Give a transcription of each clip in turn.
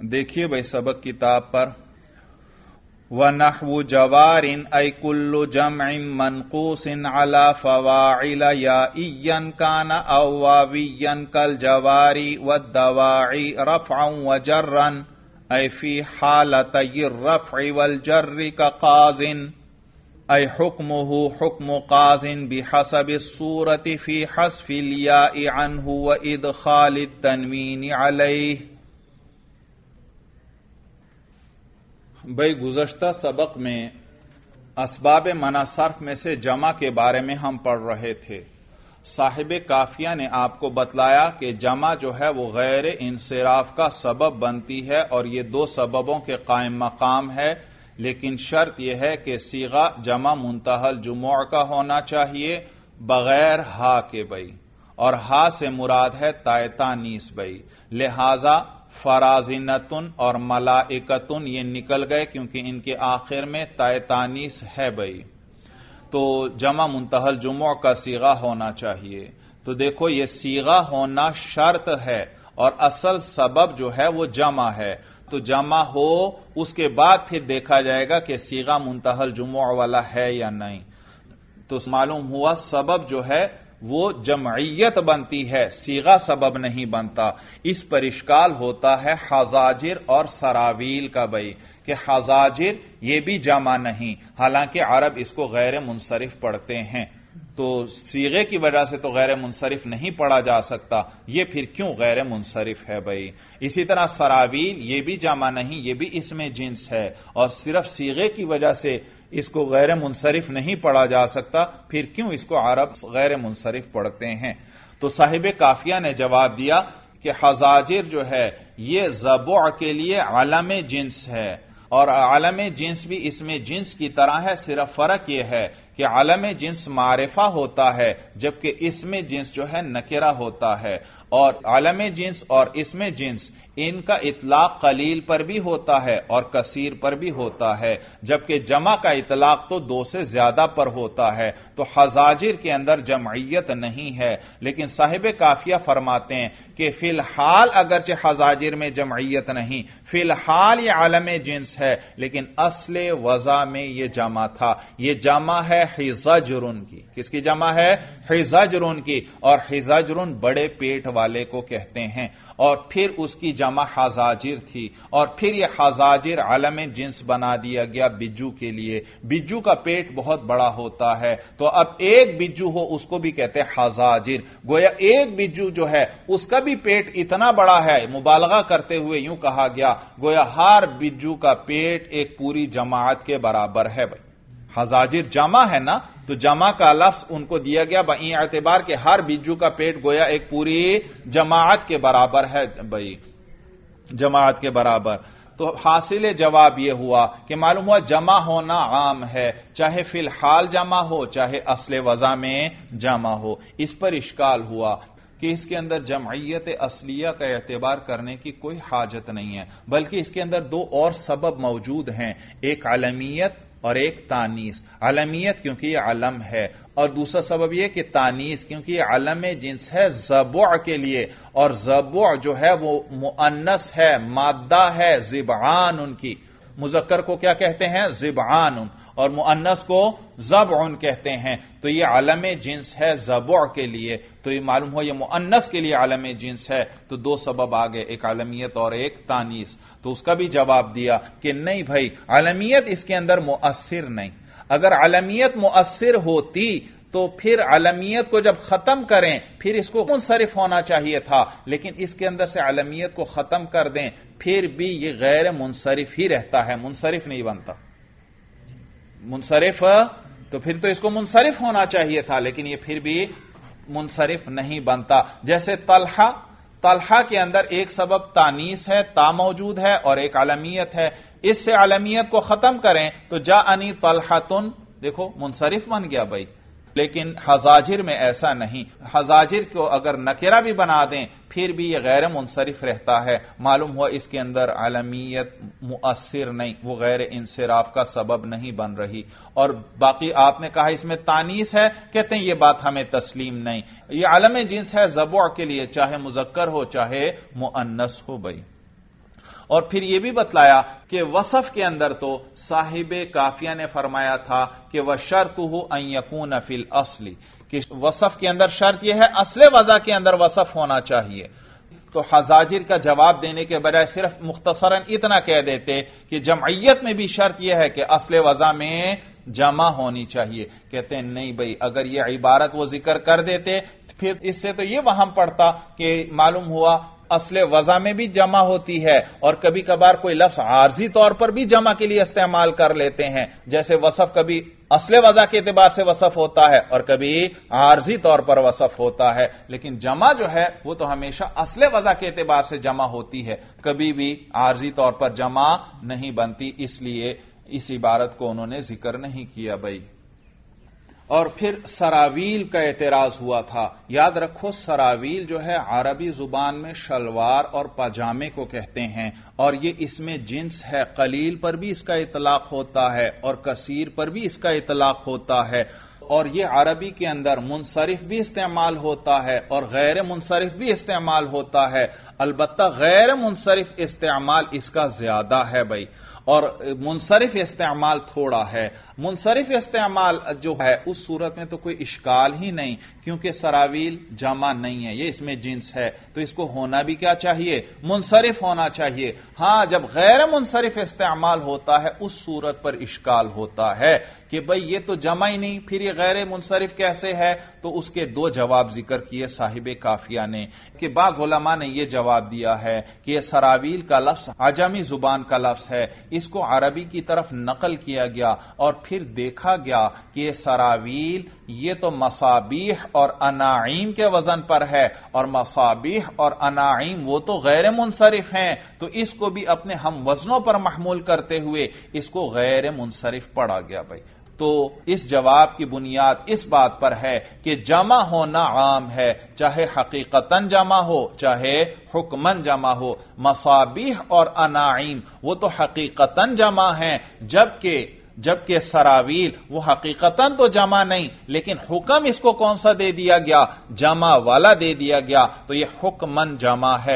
دیکھیے بھائی سبق کتاب پر وَنَحْوُ جَوَارٍ أَيْ كُلُّ جَمْعٍ مَنْقُوصٍ عَلَى فَوَاعِلَ يَائِيًّا كَانَ أَوْ وَاوِيًّا كَالْجَوَارِ وَالدَّوَاعِي رَفْعًا وَجَرًّا أي في حالتي الرفع والجر كقاز أي حكمه حكم قاز بحسب الصورة في حذف الياء عنه وإدخال التنوين عليه. بھئی گزشتہ سبق میں اسباب منع صرف میں سے جمع کے بارے میں ہم پڑھ رہے تھے. صاحب کافیہ نے آپ کو بتلایا کہ جمع جو ہے وہ غیر انصراف کا سبب بنتی ہے اور یہ دو سببوں کے قائم مقام ہے، لیکن شرط یہ ہے کہ صیغہ جمع منتہی الجموع کا ہونا چاہیے بغیر ہا کے بھئی، اور ہا سے مراد ہے تائے تانیث بھئی. لہذا فرازنتن اور ملائکتن یہ نکل گئے کیونکہ ان کے آخر میں تائے تانیث ہے بھئی، تو جمع منتہی الجموع کا صیغہ ہونا چاہیے. تو دیکھو یہ صیغہ ہونا شرط ہے اور اصل سبب جو ہے وہ جمع ہے، تو جمع ہو اس کے بعد پھر دیکھا جائے گا کہ صیغہ منتہی الجموع والا ہے یا نہیں. تو معلوم ہوا سبب جو ہے وہ جمعیت بنتی ہے، صیغہ سبب نہیں بنتا. اس پر اشکال ہوتا ہے حزاجر اور سراویل کا بھئی کہ حزاجر یہ بھی جمع نہیں، حالانکہ عرب اس کو غیر منصرف پڑھتے ہیں، تو صیغے کی وجہ سے تو غیر منصرف نہیں پڑھا جا سکتا، یہ پھر کیوں غیر منصرف ہے بھئی. اسی طرح سراویل یہ بھی جمع نہیں، یہ بھی اس میں جنس ہے، اور صرف صیغے کی وجہ سے اس کو غیر منصرف نہیں پڑھا جا سکتا، پھر کیوں اس کو عرب غیر منصرف پڑھتے ہیں. تو صاحب کافیہ نے جواب دیا کہ حزاجر جو ہے یہ ضبع کے لیے علم جنس ہے، اور علم جنس بھی اس میں جنس کی طرح ہے، صرف فرق یہ ہے کہ علم جنس معرفہ ہوتا ہے جبکہ اس میں جنس جو ہے نکرہ ہوتا ہے، اور علم جنس اور اسم جنس ان کا اطلاق قلیل پر بھی ہوتا ہے اور کثیر پر بھی ہوتا ہے، جبکہ جمع کا اطلاق تو دو سے زیادہ پر ہوتا ہے. تو حزاجر کے اندر جمعیت نہیں ہے، لیکن صاحب کافیہ فرماتے ہیں کہ فی الحال اگرچہ حزاجر میں جمعیت نہیں، فی الحال یہ عالم جنس ہے، لیکن اصل وضع میں یہ جمع تھا. یہ جمع ہے حزجرن کی. کس کی جمع ہے؟ حزجرن کی. اور حزجرن بڑے پیٹ والے کو کہتے ہیں، اور پھر اس کی جمع حزاجر تھی، اور پھر یہ حزاجر علم جنس بنا دیا گیا بجو کے لیے. بجو کا پیٹ بہت بڑا ہوتا ہے، تو اب ایک بجو ہو اس کو بھی کہتے ہیں حزاجر. گویا ایک بجو جو ہے اس کا بھی پیٹ اتنا بڑا ہے، مبالغہ کرتے ہوئے یوں کہا گیا گویا ہر بجو کا پیٹ ایک پوری جماعت کے برابر ہے. بھائی حزاجر جمع ہے نا، تو جمع کا لفظ ان کو دیا گیا بئی اعتبار کہ ہر بجو کا پیٹ گویا ایک پوری جماعت کے برابر ہے بھائی، جماعت کے برابر. تو حاصل جواب یہ ہوا کہ معلوم ہوا جمع ہونا عام ہے، چاہے فی الحال جمع ہو چاہے اصل وضع میں جمع ہو. اس پر اشکال ہوا کہ اس کے اندر جمعیت اصلیہ کا اعتبار کرنے کی کوئی حاجت نہیں ہے، بلکہ اس کے اندر دو اور سبب موجود ہیں، ایک علمیت اور ایک تانیث. علمیت کیونکہ یہ علم ہے، اور دوسرا سبب یہ کہ تانیث کیونکہ یہ علم جنس ہے ضبع کے لیے، اور ضبع جو ہے وہ مؤنث ہے، مادہ ہے ضبعان ان کی. مذکر کو کیا کہتے ہیں؟ ضبعان، اور مؤنث کو ضبع کہتے ہیں. تو یہ علم جنس ہے ضبع کے لیے، تو یہ معلوم ہو یہ مؤنث کے لیے علم جنس ہے. تو دو سبب آگے، ایک علمیت اور ایک تانیث. تو اس کا بھی جواب دیا کہ نہیں بھائی علمیت اس کے اندر مؤثر نہیں. اگر علمیت مؤثر ہوتی تو پھر علمیت کو جب ختم کریں پھر اس کو منصرف ہونا چاہیے تھا، لیکن اس کے اندر سے علمیت کو ختم کر دیں پھر بھی یہ غیر منصرف ہی رہتا ہے، منصرف نہیں بنتا. منصرف تو پھر تو اس کو منصرف ہونا چاہیے تھا، لیکن یہ پھر بھی منصرف نہیں بنتا. جیسے طلحہ کے اندر ایک سبب تانیث ہے، تا موجود ہے، اور ایک علمیت ہے. اس سے علمیت کو ختم کریں تو جاءنی طلحۃ، دیکھو منصرف بن گیا بھائی. لیکن حزاجر میں ایسا نہیں، حزاجر کو اگر نکرہ بھی بنا دیں پھر بھی یہ غیر منصرف رہتا ہے. معلوم ہوا اس کے اندر علمیت مؤثر نہیں، وہ غیر انصراف کا سبب نہیں بن رہی. اور باقی آپ نے کہا اس میں تانیث ہے، کہتے ہیں یہ بات ہمیں تسلیم نہیں. یہ علم جنس ہے ضبع کے لیے، چاہے مذکر ہو چاہے مؤنث ہو بھائی. اور پھر یہ بھی بتلایا کہ وصف کے اندر تو صاحب کافیہ نے فرمایا تھا کہ وَشَرْطُهُ أَن يَكُونَ فِي الْأَصْلِ، کہ وصف کے اندر شرط یہ ہے اصل وضع کے اندر وصف ہونا چاہیے. تو حزاجر کا جواب دینے کے بجائے صرف مختصراً اتنا کہہ دیتے کہ جمعیت میں بھی شرط یہ ہے کہ اصل وضع میں جمع ہونی چاہیے. کہتے ہیں نہیں بھائی، اگر یہ عبارت وہ ذکر کر دیتے پھر اس سے تو یہ وہم پڑتا کہ معلوم ہوا اصل وضع میں بھی جمع ہوتی ہے، اور کبھی کبھار کوئی لفظ عارضی طور پر بھی جمع کے لیے استعمال کر لیتے ہیں. جیسے وصف کبھی اصل وضع کے اعتبار سے وصف ہوتا ہے اور کبھی عارضی طور پر وصف ہوتا ہے، لیکن جمع جو ہے وہ تو ہمیشہ اصل وضع کے اعتبار سے جمع ہوتی ہے، کبھی بھی عارضی طور پر جمع نہیں بنتی. اس لیے اس عبارت کو انہوں نے ذکر نہیں کیا بھائی. اور پھر سراویل کا اعتراض ہوا تھا. یاد رکھو سراویل جو ہے عربی زبان میں شلوار اور پاجامے کو کہتے ہیں، اور یہ اس میں جنس ہے. قلیل پر بھی اس کا اطلاق ہوتا ہے اور کثیر پر بھی اس کا اطلاق ہوتا ہے، اور یہ عربی کے اندر منصرف بھی استعمال ہوتا ہے اور غیر منصرف بھی استعمال ہوتا ہے. البتہ غیر منصرف استعمال اس کا زیادہ ہے بھائی، اور منصرف استعمال تھوڑا ہے. منصرف استعمال جو ہے اس صورت میں تو کوئی اشکال ہی نہیں، کیونکہ سراویل جمع نہیں ہے، یہ اس میں جنس ہے، تو اس کو ہونا بھی کیا چاہیے؟ منصرف ہونا چاہیے. ہاں جب غیر منصرف استعمال ہوتا ہے اس صورت پر اشکال ہوتا ہے کہ بھئی یہ تو جمع ہی نہیں، پھر یہ غیر منصرف کیسے ہے؟ تو اس کے دو جواب ذکر کیے صاحب کافیہ نے. کہ بعض علماء نے یہ جواب دیا ہے کہ یہ سراویل کا لفظ عجمی زبان کا لفظ ہے، اس کو عربی کی طرف نقل کیا گیا اور پھر دیکھا گیا کہ یہ سراویل یہ تو مصابیح اور اناعیم کے وزن پر ہے، اور مصابیح اور اناعیم وہ تو غیر منصرف ہیں، تو اس کو بھی اپنے ہم وزنوں پر محمول کرتے ہوئے اس کو غیر منصرف پڑھا گیا بھائی. تو اس جواب کی بنیاد اس بات پر ہے کہ جمع ہونا عام ہے، چاہے حقیقتاً جمع ہو چاہے حکماً جمع ہو. مصابیح اور اناعیم وہ تو حقیقتاً جمع ہیں، جبکہ سراویل وہ حقیقتاً تو جمع نہیں، لیکن حکم اس کو کون سا دے دیا گیا؟ جمع والا دے دیا گیا، تو یہ حکماً جمع ہے.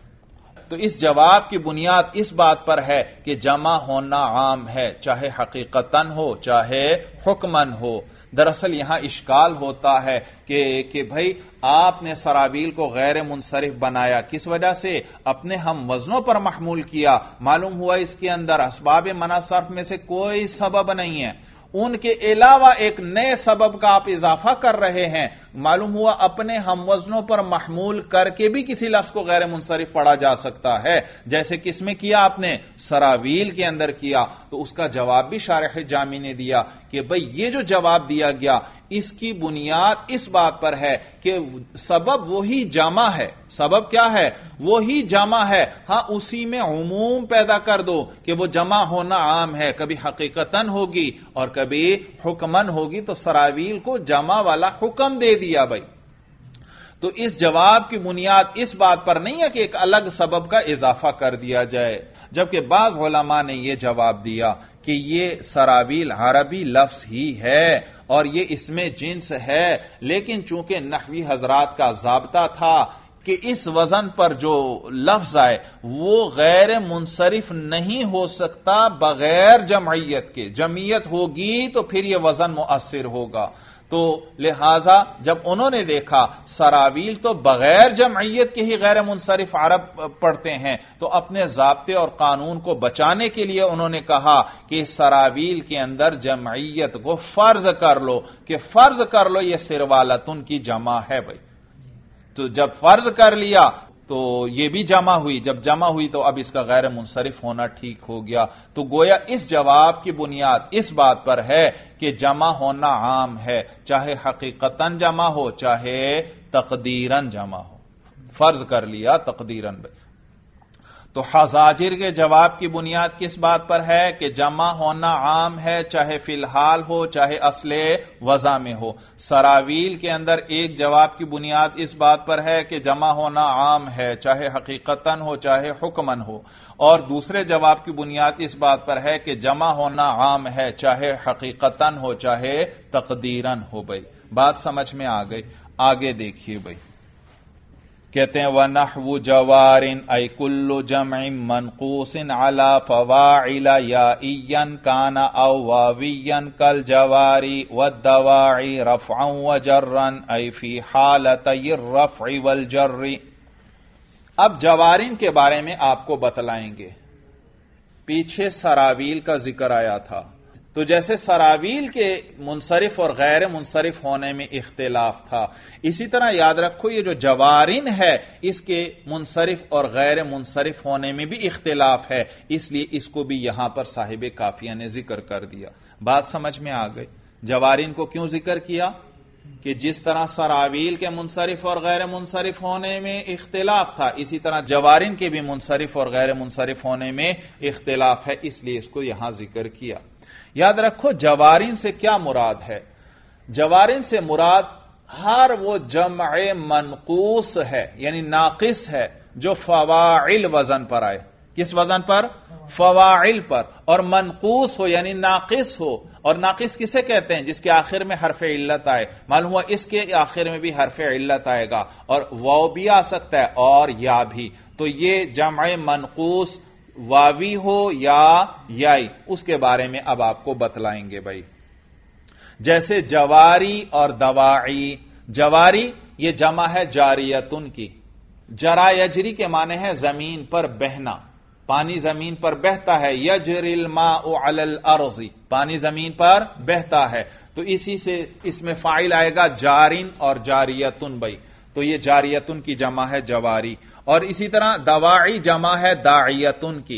تو اس جواب کی بنیاد اس بات پر ہے کہ جمع ہونا عام ہے، چاہے حقیقتاً ہو چاہے حکماً ہو. دراصل یہاں اشکال ہوتا ہے کہ بھائی آپ نے سراویل کو غیر منصرف بنایا، کس وجہ سے؟ اپنے ہم وزنوں پر محمول کیا. معلوم ہوا اس کے اندر اسباب منع صرف میں سے کوئی سبب نہیں ہے، ان کے علاوہ ایک نئے سبب کا آپ اضافہ کر رہے ہیں. معلوم ہوا اپنے ہم وزنوں پر محمول کر کے بھی کسی لفظ کو غیر منصرف پڑھا جا سکتا ہے، جیسے کس میں کیا آپ نے؟ سراویل کے اندر کیا. تو اس کا جواب بھی شارح جامی نے دیا کہ بھئی یہ جو جواب دیا گیا اس کی بنیاد اس بات پر ہے کہ سبب وہی جمع ہے. سبب کیا ہے؟ وہی جمع ہے. ہاں اسی میں عموم پیدا کر دو کہ وہ جمع ہونا عام ہے، کبھی حقیقتاً ہوگی اور کبھی حکماً ہوگی، تو سراویل کو جمع والا حکم دے دیا بھائی. تو اس جواب کی بنیاد اس بات پر نہیں ہے کہ ایک الگ سبب کا اضافہ کر دیا جائے. جبکہ بعض علماء نے یہ جواب دیا کہ یہ سراویل عربی لفظ ہی ہے اور یہ اس میں جنس ہے، لیکن چونکہ نحوی حضرات کا ضابطہ تھا کہ اس وزن پر جو لفظ آئے وہ غیر منصرف نہیں ہو سکتا بغیر جمعیت کے. جمعیت ہوگی تو پھر یہ وزن مؤثر ہوگا. تو لہذا جب انہوں نے دیکھا سراویل تو بغیر جمعیت کے ہی غیر منصرف عرب پڑھتے ہیں، تو اپنے ضابطے اور قانون کو بچانے کے لیے انہوں نے کہا کہ سراویل کے اندر جمعیت کو فرض کر لو، کہ فرض کر لو یہ سروالتن کی جمع ہے بھائی. تو جب فرض کر لیا تو یہ بھی جمع ہوئی، جب جمع ہوئی تو اب اس کا غیر منصرف ہونا ٹھیک ہو گیا. تو گویا اس جواب کی بنیاد اس بات پر ہے کہ جمع ہونا عام ہے، چاہے حقیقتاً جمع ہو چاہے تقدیراً جمع ہو. فرض کر لیا تقدیراً. تو حزاجر کے جواب کی بنیاد کس بات پر ہے کہ جمع ہونا عام ہے، چاہے فی الحال ہو چاہے اصل وضع میں ہو. سراویل کے اندر ایک جواب کی بنیاد اس بات پر ہے کہ جمع ہونا عام ہے، چاہے حقیقتاً ہو چاہے حکماً ہو، اور دوسرے جواب کی بنیاد اس بات پر ہے کہ جمع ہونا عام ہے، چاہے حقیقتاً ہو چاہے تقدیراً ہو. بھائی بات سمجھ میں آ گئی. آگے دیکھیے بھائی کہتے ہیں وَنَحْوُ جَوَارٍ أَيْ كُلُّ جَمْعٍ مَنْقُوصٍ عَلَى فَوَاعِلَ يَائِيًّا كَانَ أَوْ وَاوِيًّا كَالْجَوَارِ وَالدَّوَاعِ رَفْعًا وَجَرًّا أَيْ فِي حَالَتَيِ الرَّفْعِ وَالْجَرِّ۔ اب جوارین کے بارے میں آپ کو بتلائیں گے۔ پیچھے سراویل کا ذکر آیا تھا، تو جیسے سراویل کے منصرف اور غیر منصرف ہونے میں اختلاف تھا، اسی طرح یاد رکھو یہ جو جوارین ہے اس کے منصرف اور غیر منصرف ہونے میں بھی اختلاف ہے، اس لیے اس کو بھی یہاں پر صاحب کافیہ نے ذکر کر دیا۔ بات سمجھ میں آ گئی؟ جوارین کو کیوں ذکر کیا؟ کہ جس طرح سراویل کے منصرف اور غیر منصرف ہونے میں اختلاف تھا، اسی طرح جوارین کے بھی منصرف اور غیر منصرف ہونے میں اختلاف ہے، اس لیے اس کو یہاں ذکر کیا۔ یاد رکھو جوارین سے کیا مراد ہے؟ جوارین سے مراد ہر وہ جمع منقوص ہے، یعنی ناقص ہے، جو فواعل وزن پر آئے۔ کس وزن پر؟ فواعل پر۔ اور منقوص ہو یعنی ناقص ہو، اور ناقص کسے کہتے ہیں؟ جس کے آخر میں حرف علت آئے۔ معلوم ہوا اس کے آخر میں بھی حرف علت آئے گا، اور واو بھی آ سکتا ہے اور یا بھی، تو یہ جمع منقوص واوی ہو یا یائی، اس کے بارے میں اب آپ کو بتلائیں گے بھائی۔ جیسے جواری اور دواعی۔ جواری یہ جمع ہے جاریتن کی۔ جرا یجری کے معنی ہے زمین پر بہنا، پانی زمین پر بہتا ہے۔ یجری الماء علی الارض، پانی زمین پر بہتا ہے، تو اسی سے اس میں فاعل آئے گا جارین اور جاریتن بھائی، تو یہ جاریتن کی جمع ہے جواری۔ اور اسی طرح دواعی جمع ہے داعیتن کی،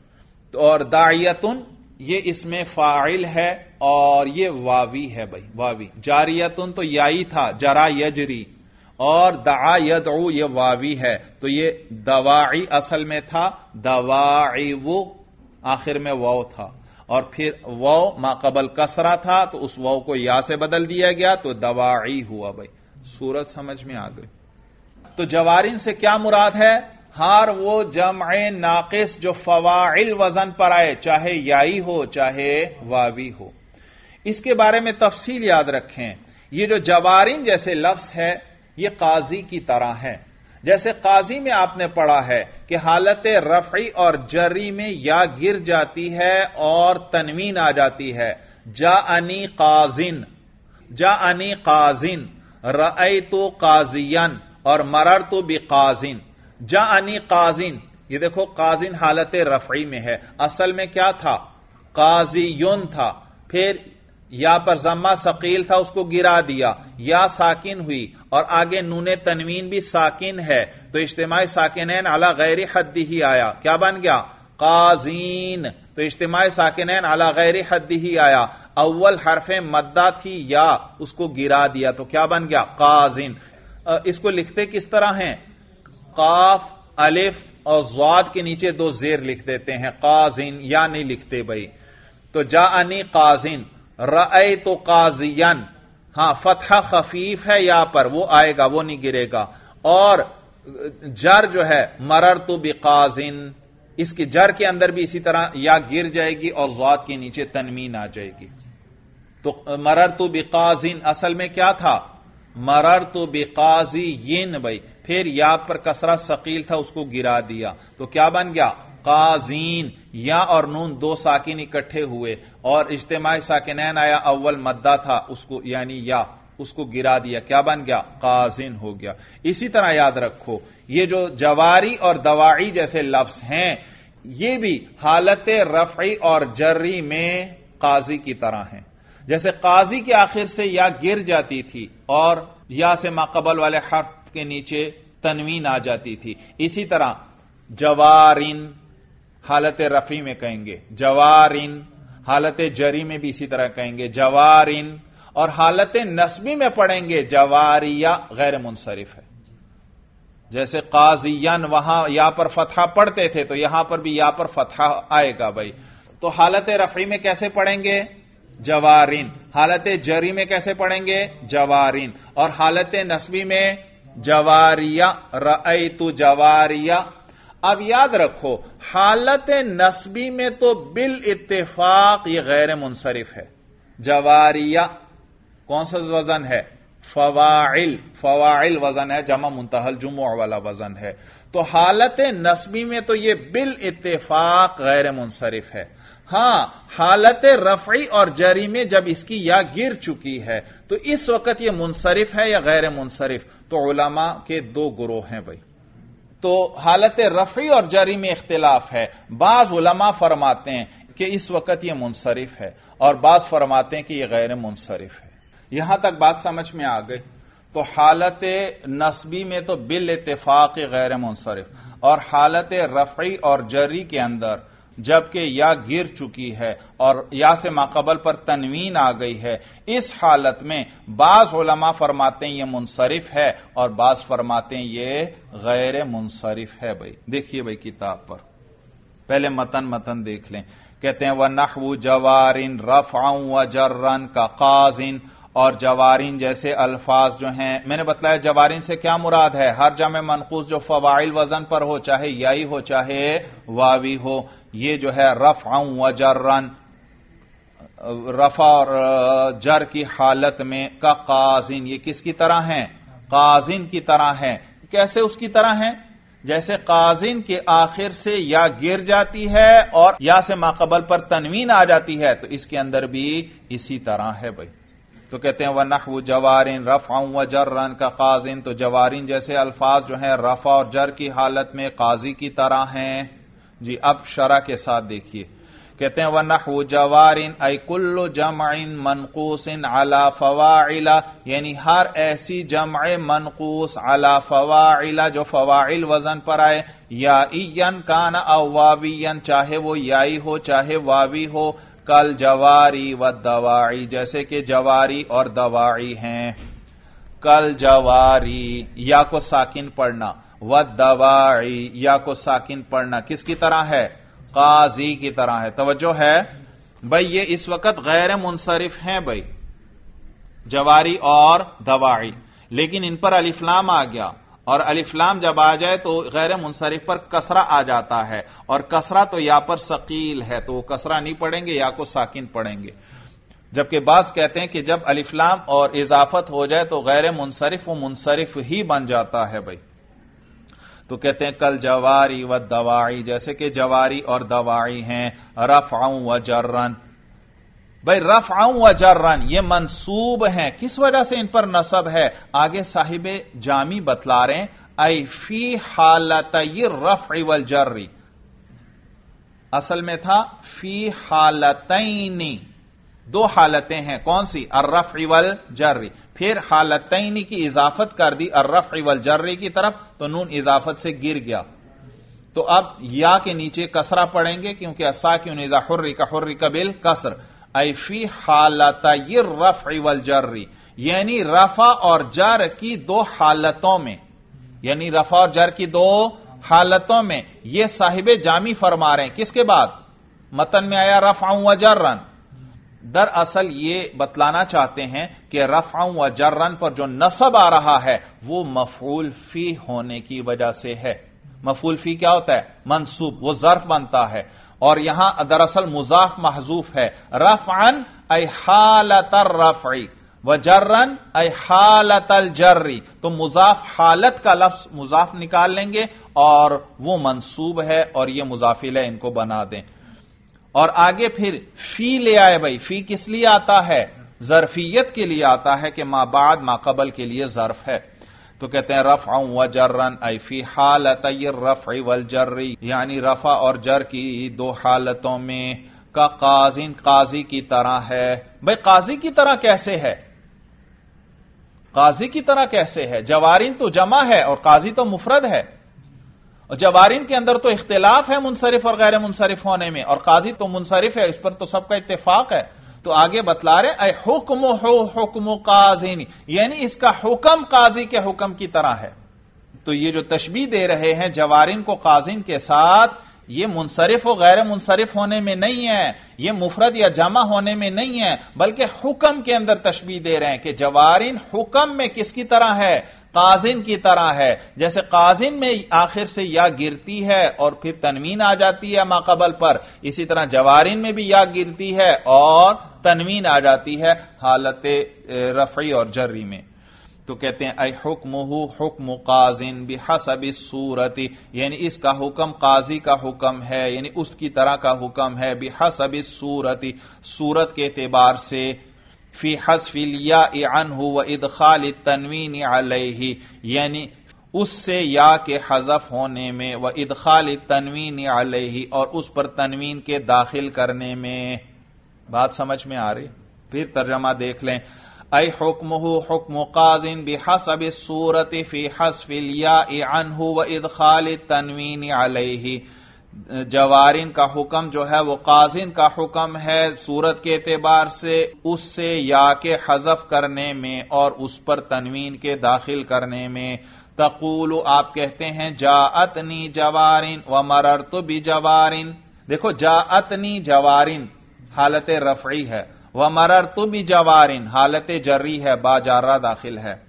اور داعیتن یہ اس میں فاعل ہے اور یہ واوی ہے بھائی، واوی۔ جاریتن تو یائی تھا، جرا یجری، اور دعا یدعو یہ واوی ہے، تو یہ دواعی اصل میں تھا، دواعی وہ آخر میں واو تھا، اور پھر واو ما قبل کسرہ تھا تو اس واو کو یا سے بدل دیا گیا تو دواعی ہوا بھائی۔ صورت سمجھ میں آ گئی؟ تو جوارین سے کیا مراد ہے؟ ہر وہ جمع ناقص جو فواعل وزن پر آئے، چاہے یائی ہو چاہے واوی ہو۔ اس کے بارے میں تفصیل یاد رکھیں، یہ جو جوارین جیسے لفظ ہے یہ قاضی کی طرح ہے۔ جیسے قاضی میں آپ نے پڑھا ہے کہ حالت رفعی اور جری میں یا گر جاتی ہے اور تنوین آ جاتی ہے۔ جاءنی قاضن، جاءنی قاضن، رأیت قاضیاً اور مررت بقاضن۔ جاءنی قاضن، یہ دیکھو قاضن حالت رفعی میں ہے، اصل میں کیا تھا؟ قاضیون تھا، پھر یا پر ضمہ ثقیل تھا اس کو گرا دیا، یا ساکن ہوئی، اور آگے نون تنوین بھی ساکن ہے، تو اجتماع ساکنین علی غیر حد ہی آیا، کیا بن گیا؟ قاضین۔ تو اجتماع ساکنین علی غیر حد ہی آیا، اول حرف مدہ تھی یا، اس کو گرا دیا تو کیا بن گیا؟ قاضین۔ اس کو لکھتے کس طرح ہیں؟ قاف، الف اور ضاد کے نیچے دو زیر لکھ دیتے ہیں، قاضین، یا نہیں لکھتے بھائی۔ تو جاءنی قاضین، رأیت قاضیاً، ہاں فتحہ خفیف ہے یا پر، وہ آئے گا، وہ نہیں گرے گا۔ اور جر جو ہے مررت بقاضن، اس کی جر کے اندر بھی اسی طرح یا گر جائے گی اور ضاد کے نیچے تنوین آ جائے گی۔ تو مررت بقاضن اصل میں کیا تھا؟ مررت بقاضین بھائی، پھر یا پر کسرہ ثقیل تھا اس کو گرا دیا تو کیا بن گیا؟ قاضین۔ یا اور نون دو ساکن اکٹھے ہوئے اور اجتماع ساکنین آیا، اول مدہ تھا اس کو یعنی یا، اس کو گرا دیا، کیا بن گیا؟ قاضین ہو گیا۔ اسی طرح یاد رکھو یہ جو جواری اور دواعی جیسے لفظ ہیں یہ بھی حالت رفعی اور جری میں قاضی کی طرح ہیں۔ جیسے قاضی کے آخر سے یا گر جاتی تھی اور یا سے ماقبل والے حرف کے نیچے تنوین آ جاتی تھی، اسی طرح جوارین حالت رفعی میں کہیں گے، جوارین حالت جری میں بھی اسی طرح کہیں گے جوارین، اور حالت نصبی میں پڑھیں گے جواریہ غیر منصرف ہے۔ جیسے قاضیان وہاں یا پر فتحہ پڑھتے تھے تو یہاں پر بھی یا پر فتحہ آئے گا بھائی، تو حالت رفعی میں کیسے پڑھیں گے؟ جوارین۔ حالت جری میں کیسے پڑھیں گے؟ جوارین۔ اور حالت نصبی میں جواریہ، رأیت جواریہ۔ اب یاد رکھو حالت نصبی میں تو بالاتفاق یہ غیر منصرف ہے۔ جواریہ کون سا وزن ہے؟ فواعل، فواعل وزن ہے، جمع منتہی الجموع والا وزن ہے. تو حالت نصبی میں تو یہ بالاتفاق غیر منصرف ہے. ہاں حالت رفعی اور جری میں جب اس کی یا گر چکی ہے تو اس وقت یہ منصرف ہے یا غیر منصرف. تو علماء کے دو گروہ ہیں بھائی. تو حالت رفعی اور جری میں اختلاف ہے. بعض علماء فرماتے ہیں کہ اس وقت یہ منصرف ہے اور بعض فرماتے ہیں کہ یہ غیر منصرف ہے. یہاں تک بات سمجھ میں آ گئی. تو حالت نصبی میں تو بالاتفاق غیر منصرف، اور حالت رفعی اور جری کے اندر جبکہ یا گر چکی ہے اور یا سے ماقبل پر تنوین آ گئی ہے، اس حالت میں بعض علماء فرماتے ہیں یہ منصرف ہے اور بعض فرماتے ہیں یہ غیر منصرف ہے. بھائی دیکھیے بھائی کتاب پر پہلے متن دیکھ لیں. کہتے ہیں وَنَحْوُ جَوَارٍ رَفْعًا وَجَرًّا كَقَازٍ، اور جوارین جیسے الفاظ جو ہیں، میں نے بتلایا جوارین سے کیا مراد ہے، ہر جمع منقوص جو فواعل وزن پر ہو، چاہے یائی ہو چاہے واوی ہو، یہ جو ہے رفعا وجرا، رفع اور جر کی حالت میں کا قازن، یہ کس کی طرح ہیں، قازن کی طرح ہیں. کیسے اس کی طرح ہیں؟ جیسے قازن کے آخر سے یا گر جاتی ہے اور یا سے ماقبل پر تنوین آ جاتی ہے، تو اس کے اندر بھی اسی طرح ہے بھائی. تو کہتے ہیں وَنَحْوُ جَوَارٍ رَفْعًا وَجَرًّا كَقَازٍ، تو جوارین جیسے الفاظ جو ہیں رفع اور جر کی حالت میں قاضی کی طرح ہیں. جی اب شرح کے ساتھ دیکھیے. کہتے ہیں وَنَحْوُ جَوَارٍ أي كُلُّ جَمْعٍ مَنْقُوصٍ عَلَى فَوَاعِلَ، یعنی ہر ایسی جمع منقوص علی فواعل جو فواعل وزن پر آئے، یائیًا کان او واویًا، چاہے وہ یائی ہو چاہے واوی ہو، کل جواری و دواعی، جیسے کہ جواری اور دواعی ہیں. کل جواری یا کو ساکن پڑھنا، و دواعی یا کو ساکن پڑھنا کس کی طرح ہے، قاضی کی طرح ہے. توجہ ہے بھائی، یہ اس وقت غیر منصرف ہیں بھائی جواری اور دواعی، لیکن ان پر الف لام آ گیا، اور الف لام جب آ جائے تو غیر منصرف پر کسرہ آ جاتا ہے، اور کسرہ تو یا پر ثقیل ہے تو وہ کسرہ نہیں پڑھیں گے، یا کو ساکن پڑھیں گے. جبکہ بعض کہتے ہیں کہ جب الف لام اور اضافت ہو جائے تو غیر منصرف وہ منصرف ہی بن جاتا ہے بھائی. تو کہتے ہیں کل جواری و دواعی، جیسے کہ جواری اور دواعی ہیں. رفعا و جرًا، بھائی رفعا و جرًا یہ منصوب ہیں، کس وجہ سے ان پر نصب ہے آگے صاحب جامی بتلا رہے ہیں. ای فی حالتی الرفع والجر، اصل میں تھا فی حالتین، دو حالتیں ہیں، کون سی، الرفع والجر، پھر حالتین کی اضافت کر دی الرفع والجر کی طرف تو نون اضافت سے گر گیا، تو اب یا کے نیچے کسرہ پڑھیں گے کیونکہ الساکن اذا حرک حرک بالکسر. ای فی حالتی الرفع والجر، یعنی رفع اور جر کی دو حالتوں میں، یعنی رفع اور جر کی دو حالتوں میں. یہ صاحب جامی فرما رہے ہیں کس کے بعد، متن میں آیا رفعا و جرًا، دراصل یہ بتلانا چاہتے ہیں کہ رفعا و جرًا پر جو نصب آ رہا ہے وہ مفعول فی ہونے کی وجہ سے ہے. مفعول فی کیا ہوتا ہے، منصوب، وہ ظرف بنتا ہے، اور یہاں دراصل مضاف محذوف ہے. رفعا ای حالت الرفع وجرًا ای حالت الجر، تو مضاف حالت کا لفظ مضاف نکال لیں گے اور وہ منصوب ہے اور یہ مضاف الیہ ان کو بنا دیں. اور آگے پھر فی لے آئے بھائی. فی کس لیے آتا ہے، ظرفیت کے لیے آتا ہے کہ ما بعد ما قبل کے لیے ظرف ہے. تو کہتے ہیں رفعا و جرًا ای فی حالتی الرفع والجر، یعنی رفع اور جر کی دو حالتوں میں. کا قاضٍ، قاضی کی طرح ہے. بھائی قاضی کی طرح کیسے ہے، قاضی کی طرح کیسے ہے، جوارین تو جمع ہے اور قاضی تو مفرد ہے، اور جوارین کے اندر تو اختلاف ہے منصرف اور غیر منصرف ہونے میں، اور قاضی تو منصرف ہے، اس پر تو سب کا اتفاق ہے. تو آگے بتلا رہے اے حکم حکم قاضین، یعنی اس کا حکم قاضی کے حکم کی طرح ہے. تو یہ جو تشبیہ دے رہے ہیں جوارین کو قاضین کے ساتھ، یہ منصرف و غیر منصرف ہونے میں نہیں ہے، یہ مفرد یا جمع ہونے میں نہیں ہے، بلکہ حکم کے اندر تشبیہ دے رہے ہیں کہ جوارین حکم میں کس کی طرح ہے، قاضن کی طرح ہے. جیسے قاضن میں آخر سے یا گرتی ہے اور پھر تنوین آ جاتی ہے ما قبل پر، اسی طرح جوارین میں بھی یا گرتی ہے اور تنوین آ جاتی ہے حالت رفعی اور جری میں. تو کہتے ہیں اے حکمہ حکم قاضٍ بحسب الصورت، یعنی اس کا حکم قاضی کا حکم ہے، یعنی اس کی طرح کا حکم ہے، بحسب الصورت، صورت کے اعتبار سے، فی حذف الیاء عنہ وادخال التنوین علیہ، یعنی اس سے یا کے حذف ہونے میں، وادخال التنوین علیہ، اور اس پر تنوین کے داخل کرنے میں۔ بات سمجھ میں آ رہی؟ پھر ترجمہ دیکھ لیں، اے حکمہ حکم قاضٍ بحسب الصورت فی حذف الیاء عنہ وادخال التنوین علیہ، جوارن کا حکم جو ہے وہ قاضٍ کا حکم ہے صورت کے اعتبار سے، اس سے یا کے حذف کرنے میں اور اس پر تنوین کے داخل کرنے میں۔ تقول، آپ کہتے ہیں، جاءتنی جوارن ومررت بجوارن، دیکھو جاءتنی جوارن حالت رفعی ہے، ومررت بجوارن حالت جری ہے، با جارہ داخل ہے۔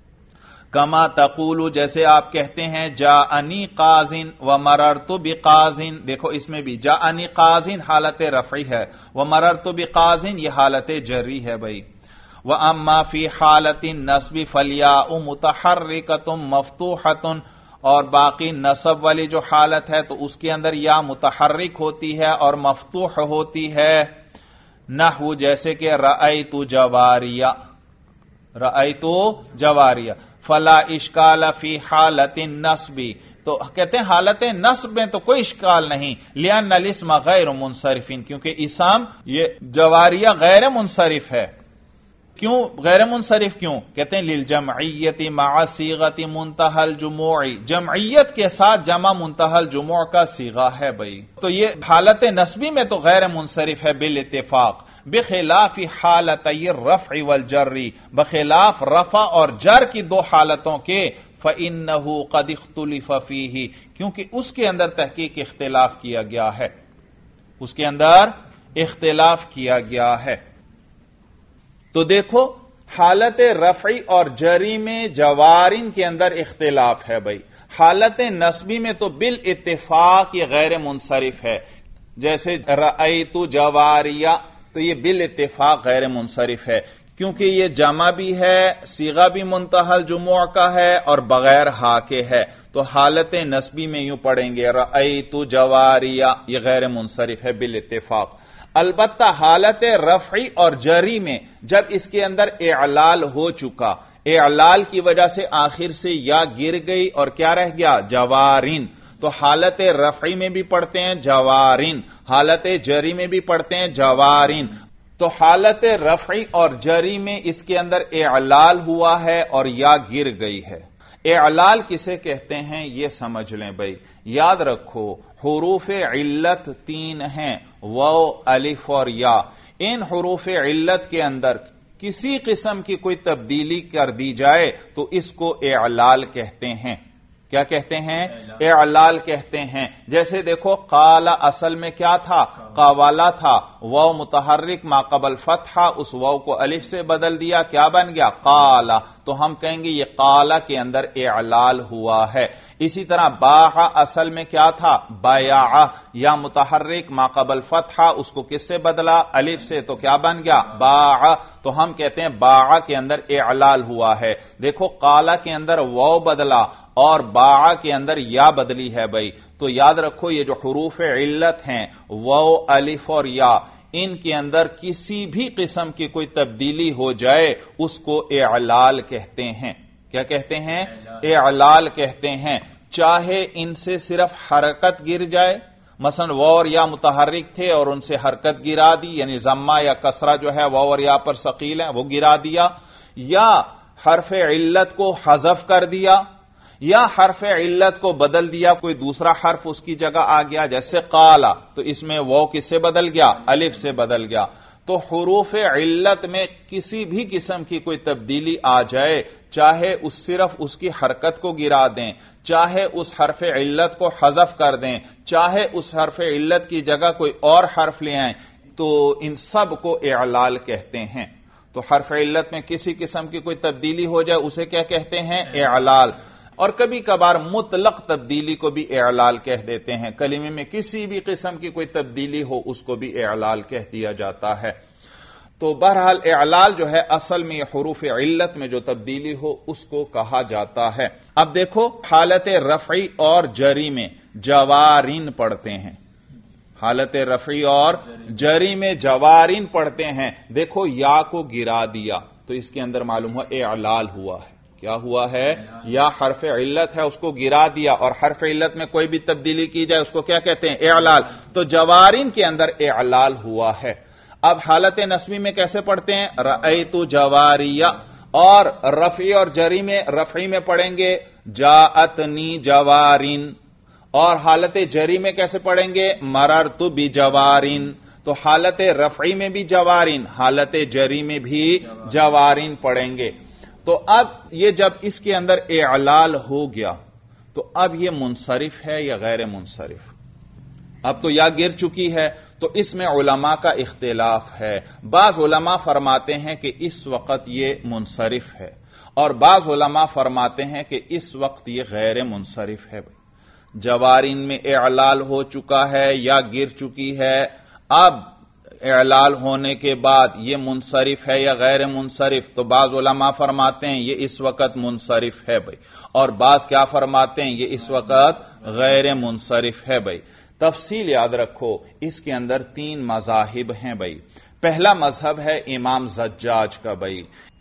کما تقول، جیسے آپ کہتے ہیں، جاءنی قاضٍ ومررت بقاضٍ، دیکھو اس میں بھی جاءنی قاضٍ حالت رفعی ہے، ومررت بقاضٍ یہ حالت جری ہے بھائی۔ وَأَمَّا فِي حَالَةِ النَّصْبِ فَالْيَاءُ مُتَحَرِّكَةٌ مَفْتُوحَةٌ، اور باقی نصب والی جو حالت ہے تو اس کے اندر یا متحرک ہوتی ہے اور مفتوح ہوتی ہے، نحو جیسے کہ رأیت جواریہ، رأیت جواریہ، فلا اشکال فی حالت النصب، تو کہتے ہیں حالت نصب میں تو کوئی اشکال نہیں، لأن الاسم غیر منصرف، کیونکہ اسم یہ جواریہ غیر منصرف ہے۔ کیوں غیر منصرف؟ کیوں؟ کہتے ہیں للجمعیت مع صیغۃ منتہى الجموع، جمعیت کے ساتھ جمع منتہى الجموع کا صیغہ ہے بھائی، تو یہ حالت نصبی میں تو غیر منصرف ہے بالاتفاق، بخلاف حالتي الرفع والجر، بخلاف رفع اور جر کی دو حالتوں کے، فإنه قد اختلف فيه، کیونکہ اس کے اندر تحقیق اختلاف کیا گیا ہے، اس کے اندر اختلاف کیا گیا ہے۔ تو دیکھو حالت رفعی اور جری میں جوارن کے اندر اختلاف ہے بھائی، حالت نصبی میں تو بالاتفاق یہ غیر منصرف ہے، جیسے رأیت جواریہ، تو یہ بالاتفاق غیر منصرف ہے، کیونکہ یہ جمع بھی ہے، صیغہ بھی منتہى الجموع کا ہے اور بغیر ہا کے ہے، تو حالت نصبی میں یوں پڑھیں گے رأیت جواریہ، یہ غیر منصرف ہے بالاتفاق۔ البتہ حالت رفعی اور جری میں جب اس کے اندر اعلال ہو چکا، اعلال کی وجہ سے آخر سے یا گر گئی اور کیا رہ گیا؟ جوارن، تو حالت رفعی میں بھی پڑھتے ہیں جوارن، حالت جری میں بھی پڑھتے ہیں جوارن، تو حالت رفعی اور جری میں اس کے اندر اعلال ہوا ہے اور یا گر گئی ہے۔ اعلال کسے کہتے ہیں یہ سمجھ لیں بھائی، یاد رکھو حروف علت 3 ہیں، واو، الف اور یا، ان حروف علت کے اندر کسی قسم کی کوئی تبدیلی کر دی جائے تو اس کو اعلال کہتے ہیں۔ کیا کہتے ہیں؟ اعلال کہتے ہیں۔ جیسے دیکھو قال اصل میں کیا تھا؟ قوالا تھا، واو متحرک ما قبل فتحہ، اس واو کو الف سے بدل دیا، کیا بن گیا؟ قالا، تو ہم کہیں گے یہ قالا کے اندر اعلال ہوا ہے۔ اسی طرح باع اصل میں کیا تھا؟ بیاع، یا متحرک ما قبل فتحہ، اس کو کس سے بدلا؟ الف سے، تو کیا بن گیا؟ باع، تو ہم کہتے ہیں باع کے اندر اعلال ہوا ہے۔ دیکھو قالا کے اندر واو بدلا اور باع کے اندر یا بدلی ہے بھائی، تو یاد رکھو یہ جو حروف علت ہیں واو، الف اور یا، ان کے اندر کسی بھی قسم کی کوئی تبدیلی ہو جائے اس کو اعلال کہتے ہیں۔ کیا کہتے ہیں؟ اعلال کہتے ہیں، چاہے ان سے صرف حرکت گر جائے، مثلا واو اور یا متحرک تھے اور ان سے حرکت گرا دی، یعنی ضمہ یا کسرہ جو ہے واو اور یا پر ثقیل ہے وہ گرا دیا، یا حرف علت کو حذف کر دیا، یا حرف علت کو بدل دیا، کوئی دوسرا حرف اس کی جگہ آ گیا، جیسے قالا، تو اس میں واو کس سے بدل گیا؟ الف سے بدل گیا۔ تو حروف علت میں کسی بھی قسم کی کوئی تبدیلی آ جائے، چاہے صرف اس کی حرکت کو گرا دیں، چاہے اس حرف علت کو حذف کر دیں، چاہے اس حرف علت کی جگہ کوئی اور حرف لے آئیں، تو ان سب کو اعلال کہتے ہیں۔ تو حرف علت میں کسی قسم کی کوئی تبدیلی ہو جائے اسے کیا کہتے ہیں؟ اعلال۔ اور کبھی کبھار مطلق تبدیلی کو بھی اعلال کہہ دیتے ہیں، کلمے میں کسی بھی قسم کی کوئی تبدیلی ہو اس کو بھی اعلال کہہ دیا جاتا ہے۔ تو بہرحال اعلال جو ہے اصل میں یہ حروف علت میں جو تبدیلی ہو اس کو کہا جاتا ہے۔ اب دیکھو حالت رفعی اور جری میں جوارین پڑھتے ہیں، حالت رفعی اور جری میں جوارین پڑھتے ہیں، دیکھو یا کو گرا دیا تو اس کے اندر معلوم ہوا اعلال ہوا ہے۔ کیا ہوا ہے؟ یا حرف علت ہے اس کو گرا دیا، اور حرف علت میں کوئی بھی تبدیلی کی جائے اس کو کیا کہتے ہیں؟ اعلال۔ تو جوارین کے اندر اعلال ہوا ہے۔ اب حالت نسبی میں کیسے پڑھتے ہیں؟ رأیت جواریہ، اور رفعی اور جری میں رفعی میں پڑھیں گے جاءتنی جوارین، اور حالت جری میں کیسے پڑھیں گے؟ مررت بجوارین۔ تو حالت رفعی میں بھی جوارین، حالت جری میں بھی جوارین پڑھیں گے۔ تو اب یہ جب اس کے اندر اعلال ہو گیا تو اب یہ منصرف ہے یا غیر منصرف؟ اب تو یا گر چکی ہے، تو اس میں علماء کا اختلاف ہے۔ بعض علماء فرماتے ہیں کہ اس وقت یہ منصرف ہے، اور بعض علماء فرماتے ہیں کہ اس وقت یہ غیر منصرف ہے۔ جوارین میں اعلال ہو چکا ہے یا گر چکی ہے، اب اعلال ہونے کے بعد یہ منصرف ہے یا غیر منصرف؟ تو بعض علماء فرماتے ہیں یہ اس وقت منصرف ہے بھائی، اور بعض کیا فرماتے ہیں؟ یہ اس وقت غیر منصرف ہے بھائی۔ تفصیل یاد رکھو، اس کے اندر 3 مذاہب ہیں بھائی۔ پہلا مذہب ہے امام زجاج کا بھائی۔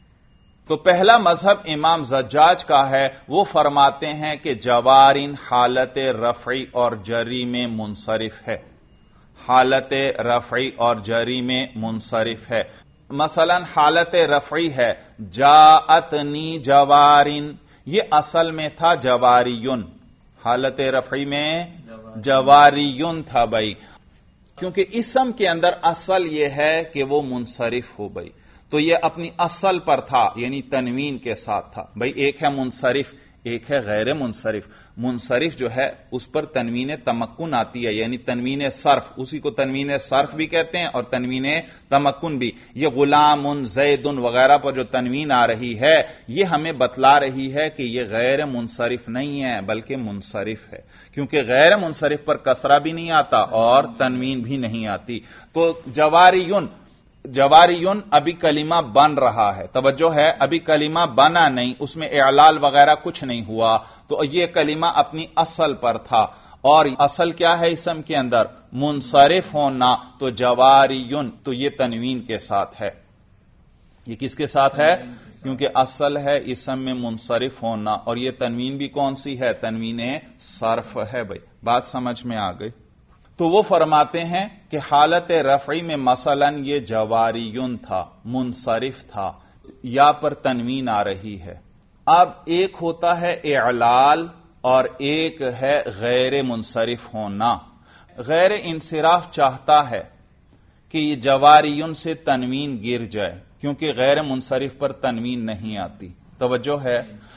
تو پہلا مذہب امام زجاج کا ہے، وہ فرماتے ہیں کہ جوارین حالت رفعی اور جری میں منصرف ہے، حالت رفعی اور جری میں منصرف ہے۔ مثلا حالت رفعی ہے جاءتنی جوارین، یہ اصل میں تھا جواریون، حالت رفعی میں جواریون تھا بھائی، کیونکہ اسم کے اندر اصل یہ ہے کہ وہ منصرف ہو بھائی، تو یہ اپنی اصل پر تھا یعنی تنوین کے ساتھ تھا بھائی۔ ایک ہے منصرف، ایک ہے غیر منصرف۔ منصرف جو ہے اس پر تنوین تمکن آتی ہے، یعنی تنوین صرف، اسی کو تنوین صرف بھی کہتے ہیں اور تنوین تمکن بھی۔ یہ غلام، زید وغیرہ پر جو تنوین آ رہی ہے یہ ہمیں بتلا رہی ہے کہ یہ غیر منصرف نہیں ہے بلکہ منصرف ہے، کیونکہ غیر منصرف پر کسرہ بھی نہیں آتا اور تنوین بھی نہیں آتی۔ تو جواریون ابھی کلمہ بن رہا ہے، توجہ ہے، ابھی کلمہ بنا نہیں، اس میں اعلال وغیرہ کچھ نہیں ہوا، تو یہ کلمہ اپنی اصل پر تھا، اور اصل کیا ہے اسم کے اندر؟ منصرف ہونا۔ تو جواریون تو یہ تنوین کے ساتھ ہے۔ یہ کس کے ساتھ ہے؟ کیونکہ اصل ہے اسم میں منصرف ہونا، اور یہ تنوین بھی کون سی ہے؟ تنوین صرف ہے بھائی۔ بات سمجھ میں آ گئی؟ تو وہ فرماتے ہیں کہ حالت رفعی میں مثلا یہ جواریون تھا، منصرف تھا، یا پر تنوین آ رہی ہے۔ اب ایک ہوتا ہے اعلال اور ایک ہے غیر منصرف ہونا۔ غیر انصراف چاہتا ہے کہ یہ جواریون سے تنوین گر جائے، کیونکہ غیر منصرف پر تنوین نہیں آتی، توجہ ہے۔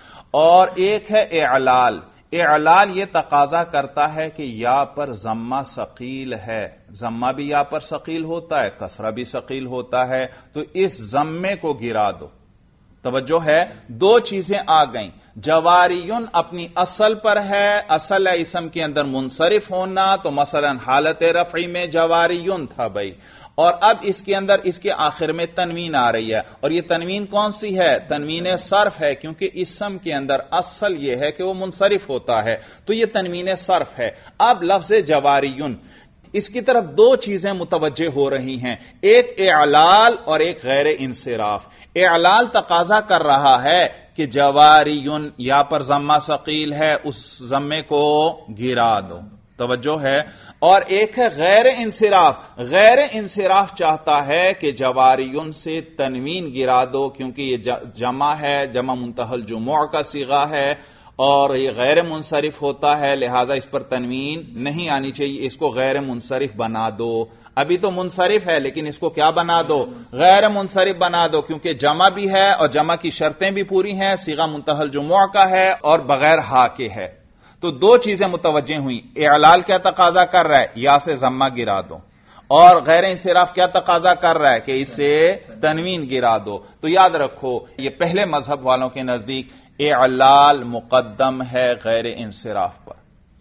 اور ایک ہے اعلال۔ اعلال یہ تقاضا کرتا ہے کہ یا پر ضمہ ثقیل ہے، ضمہ بھی یا پر ثقیل ہوتا ہے، کسرہ بھی ثقیل ہوتا ہے، تو اس ضمے کو گرا دو، توجہ ہے۔ 2 چیزیں آ گئیں، جواریون اپنی اصل پر ہے، اصل ہے اسم کے اندر منصرف ہونا، تو مثلا حالت رفعی میں جواریون تھا بھائی، اور اب اس کے اندر اس کے آخر میں تنوین آ رہی ہے، اور یہ تنوین کون سی ہے؟ تنوین صرف ہے، کیونکہ اسم کے اندر اصل یہ ہے کہ وہ منصرف ہوتا ہے، تو یہ تنوین صرف ہے۔ اب لفظ جواریون، اس کی طرف 2 چیزیں متوجہ ہو رہی ہیں، ایک اعلال اور ایک غیر انصراف۔ اعلال تقاضا کر رہا ہے کہ جواریون یا پر ضمہ ثقیل ہے، اس ضمے کو گرا دو، توجہ ہے۔ اور ایک ہے غیر انصراف۔ غیر انصراف چاہتا ہے کہ جواریون سے تنوین گرا دو، کیونکہ یہ جمع ہے، جمع منتہی الجموع کا صیغہ ہے، اور یہ غیر منصرف ہوتا ہے، لہذا اس پر تنوین نہیں آنی چاہیے، اس کو غیر منصرف بنا دو۔ ابھی تو منصرف ہے لیکن اس کو کیا بنا دو؟ غیر منصرف بنا دو، کیونکہ جمع بھی ہے اور جمع کی شرطیں بھی پوری ہیں، صیغہ منتہی الجموع کا ہے اور بغیر ہا کے ہے۔ تو 2 چیزیں متوجہ ہوئیں، اعلال کیا تقاضا کر رہا ہے؟ یا سے ضمہ گرا دو، اور غیر انصراف کیا تقاضا کر رہا ہے؟ کہ اس سے تنوین گرا دو۔ تو یاد رکھو یہ پہلے مذہب والوں کے نزدیک اعلال مقدم ہے غیر انصراف پر،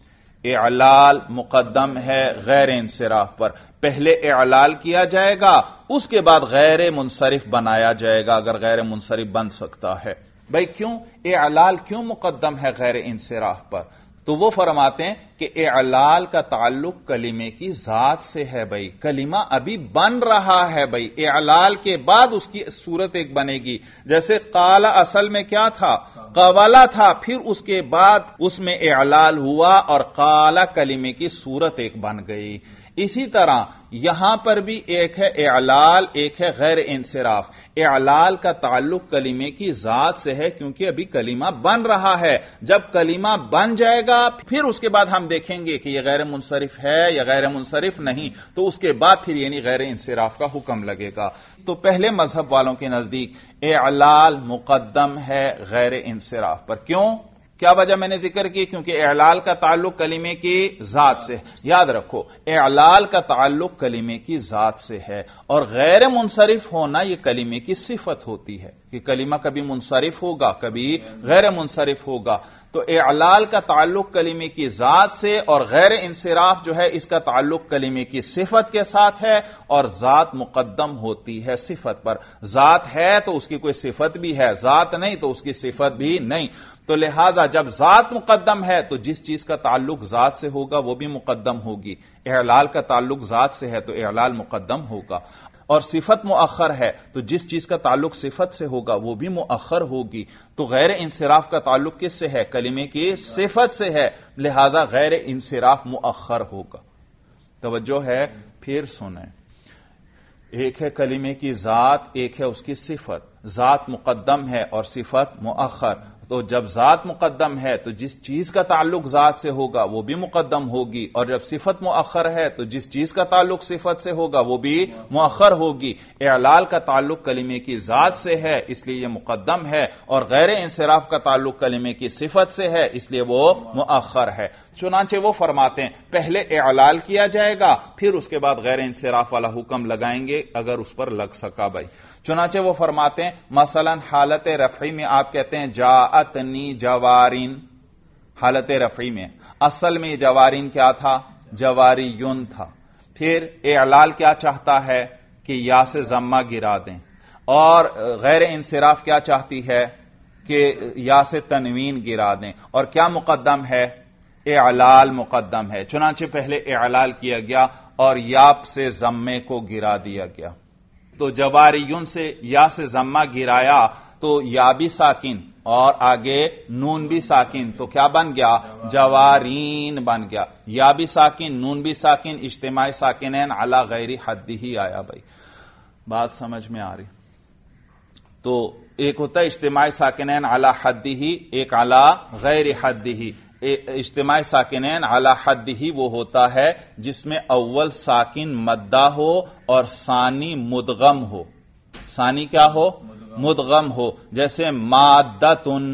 اعلال مقدم ہے غیر انصراف پر. پہلے اعلال کیا جائے گا، اس کے بعد غیر منصرف بنایا جائے گا اگر غیر منصرف بن سکتا ہے. بھائی کیوں اعلال کیوں مقدم ہے غیر انصراف پر؟ تو وہ فرماتے ہیں کہ اعلال کا تعلق کلمے کی ذات سے ہے. بھائی کلمہ ابھی بن رہا ہے، بھائی اعلال کے بعد اس کی صورت ایک بنے گی. جیسے قال اصل میں کیا تھا؟ قوالا تھا، پھر اس کے بعد اس میں اعلال ہوا اور قال کلمے کی صورت ایک بن گئی. اسی طرح یہاں پر بھی ایک ہے اعلال، ایک ہے غیر انصراف. اعلال کا تعلق کلمے کی ذات سے ہے کیونکہ ابھی کلمہ بن رہا ہے. جب کلمہ بن جائے گا پھر اس کے بعد ہم دیکھیں گے کہ یہ غیر منصرف ہے یا غیر منصرف نہیں، تو اس کے بعد پھر یعنی غیر انصراف کا حکم لگے گا. تو پہلے مذہب والوں کے نزدیک اعلال مقدم ہے غیر انصراف پر. کیوں؟ کیا وجہ میں نے ذکر کی؟ کیونکہ اعلال کا تعلق کلمے کی ذات سے. یاد رکھو اعلال کا تعلق کلمے کی ذات سے ہے اور غیر منصرف ہونا یہ کلمے کی صفت ہوتی ہے کہ کلمہ کبھی منصرف ہوگا کبھی غیر منصرف ہوگا. تو اعلال کا تعلق کلمے کی ذات سے اور غیر انصراف جو ہے اس کا تعلق کلمے کی صفت کے ساتھ ہے اور ذات مقدم ہوتی ہے صفت پر. ذات ہے تو اس کی کوئی صفت بھی ہے، ذات نہیں تو اس کی صفت بھی نہیں. تو لہذا جب ذات مقدم ہے تو جس چیز کا تعلق ذات سے ہوگا وہ بھی مقدم ہوگی. اعلال کا تعلق ذات سے ہے تو اعلال مقدم ہوگا، اور صفت مؤخر ہے تو جس چیز کا تعلق صفت سے ہوگا وہ بھی مؤخر ہوگی. تو غیر انصراف کا تعلق کس سے ہے؟ کلمے کی صفت سے ہے، لہذا غیر انصراف مؤخر ہوگا. توجہ ہے؟ پھر سنیں، ایک ہے کلمے کی ذات، ایک ہے اس کی صفت. ذات مقدم ہے اور صفت مؤخر. تو جب ذات مقدم ہے تو جس چیز کا تعلق ذات سے ہوگا وہ بھی مقدم ہوگی، اور جب صفت مؤخر ہے تو جس چیز کا تعلق صفت سے ہوگا وہ بھی مؤخر ہوگی. اعلال کا تعلق کلمے کی ذات سے ہے اس لیے یہ مقدم ہے، اور غیر انصراف کا تعلق کلمے کی صفت سے ہے اس لیے وہ مؤخر ہے. چنانچہ وہ فرماتے ہیں پہلے اعلال کیا جائے گا پھر اس کے بعد غیر انصراف والا حکم لگائیں گے اگر اس پر لگ سکا. بھائی چنانچہ وہ فرماتے ہیں مثلا حالت رفعی میں آپ کہتے ہیں جاءتنی جوارین. حالت رفعی میں اصل میں جوارین کیا تھا؟ جواریون تھا. پھر اعلال کیا چاہتا ہے کہ یا سے ضمہ گرا دیں، اور غیر انصراف کیا چاہتی ہے کہ یا سے تنوین گرا دیں. اور کیا مقدم ہے؟ اعلال مقدم ہے. چنانچہ پہلے اعلال کیا گیا اور یاپ سے ضمے کو گرا دیا گیا. تو جواریون سے یا سے ضمہ گرایا تو یا بھی ساکن اور آگے نون بھی ساکن، تو کیا بن گیا؟ جوارین بن گیا. یا بھی ساکن نون بھی ساکن، اجتماع ساکنین علی غیر حد ہی آیا. بھائی بات سمجھ میں آ رہی؟ تو ایک ہوتا ہے اجتماع ساکنین علی حد ہی، ایک علی غیر حد ہی. اجتماع ساکنین علی حد ہی وہ ہوتا ہے جس میں اول ساکن مدہ ہو اور ثانی مدغم ہو. ثانی کیا ہو؟ مدغم ہو. جیسے مادتن،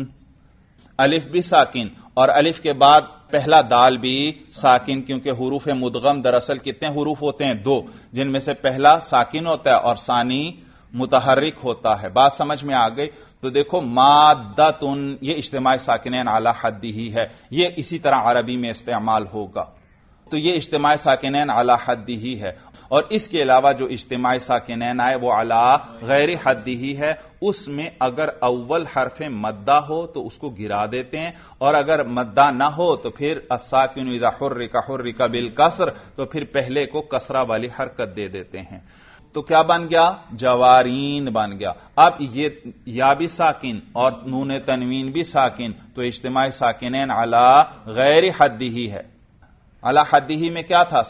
الف بھی ساکن اور الف کے بعد پہلا دال بھی ساکن، کیونکہ حروف مدغم دراصل کتنے حروف ہوتے ہیں؟ 2، جن میں سے پہلا ساکن ہوتا ہے اور ثانی متحرک ہوتا ہے. بات سمجھ میں آ گئی؟ تو دیکھو مادتن یہ اجتماع ساکنین علی حد ہی ہے، یہ اسی طرح عربی میں استعمال ہوگا. تو یہ اجتماع ساکنین علی حد ہی ہے. اور اس کے علاوہ جو اجتماع ساکنین آئے وہ علی غیر حد ہی ہے. اس میں اگر اول حرف مدہ ہو تو اس کو گرا دیتے ہیں، اور اگر مدہ نہ ہو تو پھر الساکن اذا حرک حرک بالکسر، تو پھر پہلے کو کسرہ والی حرکت دے دیتے ہیں. تو کیا بن گیا؟ جوارین بن گیا. اب یہ یا بھی ساکن اور نون تنوین بھی ساکن، تو اجتماع ساکنین علی غیر حد ہی ہے. علی حد ہی میں کیا تھا؟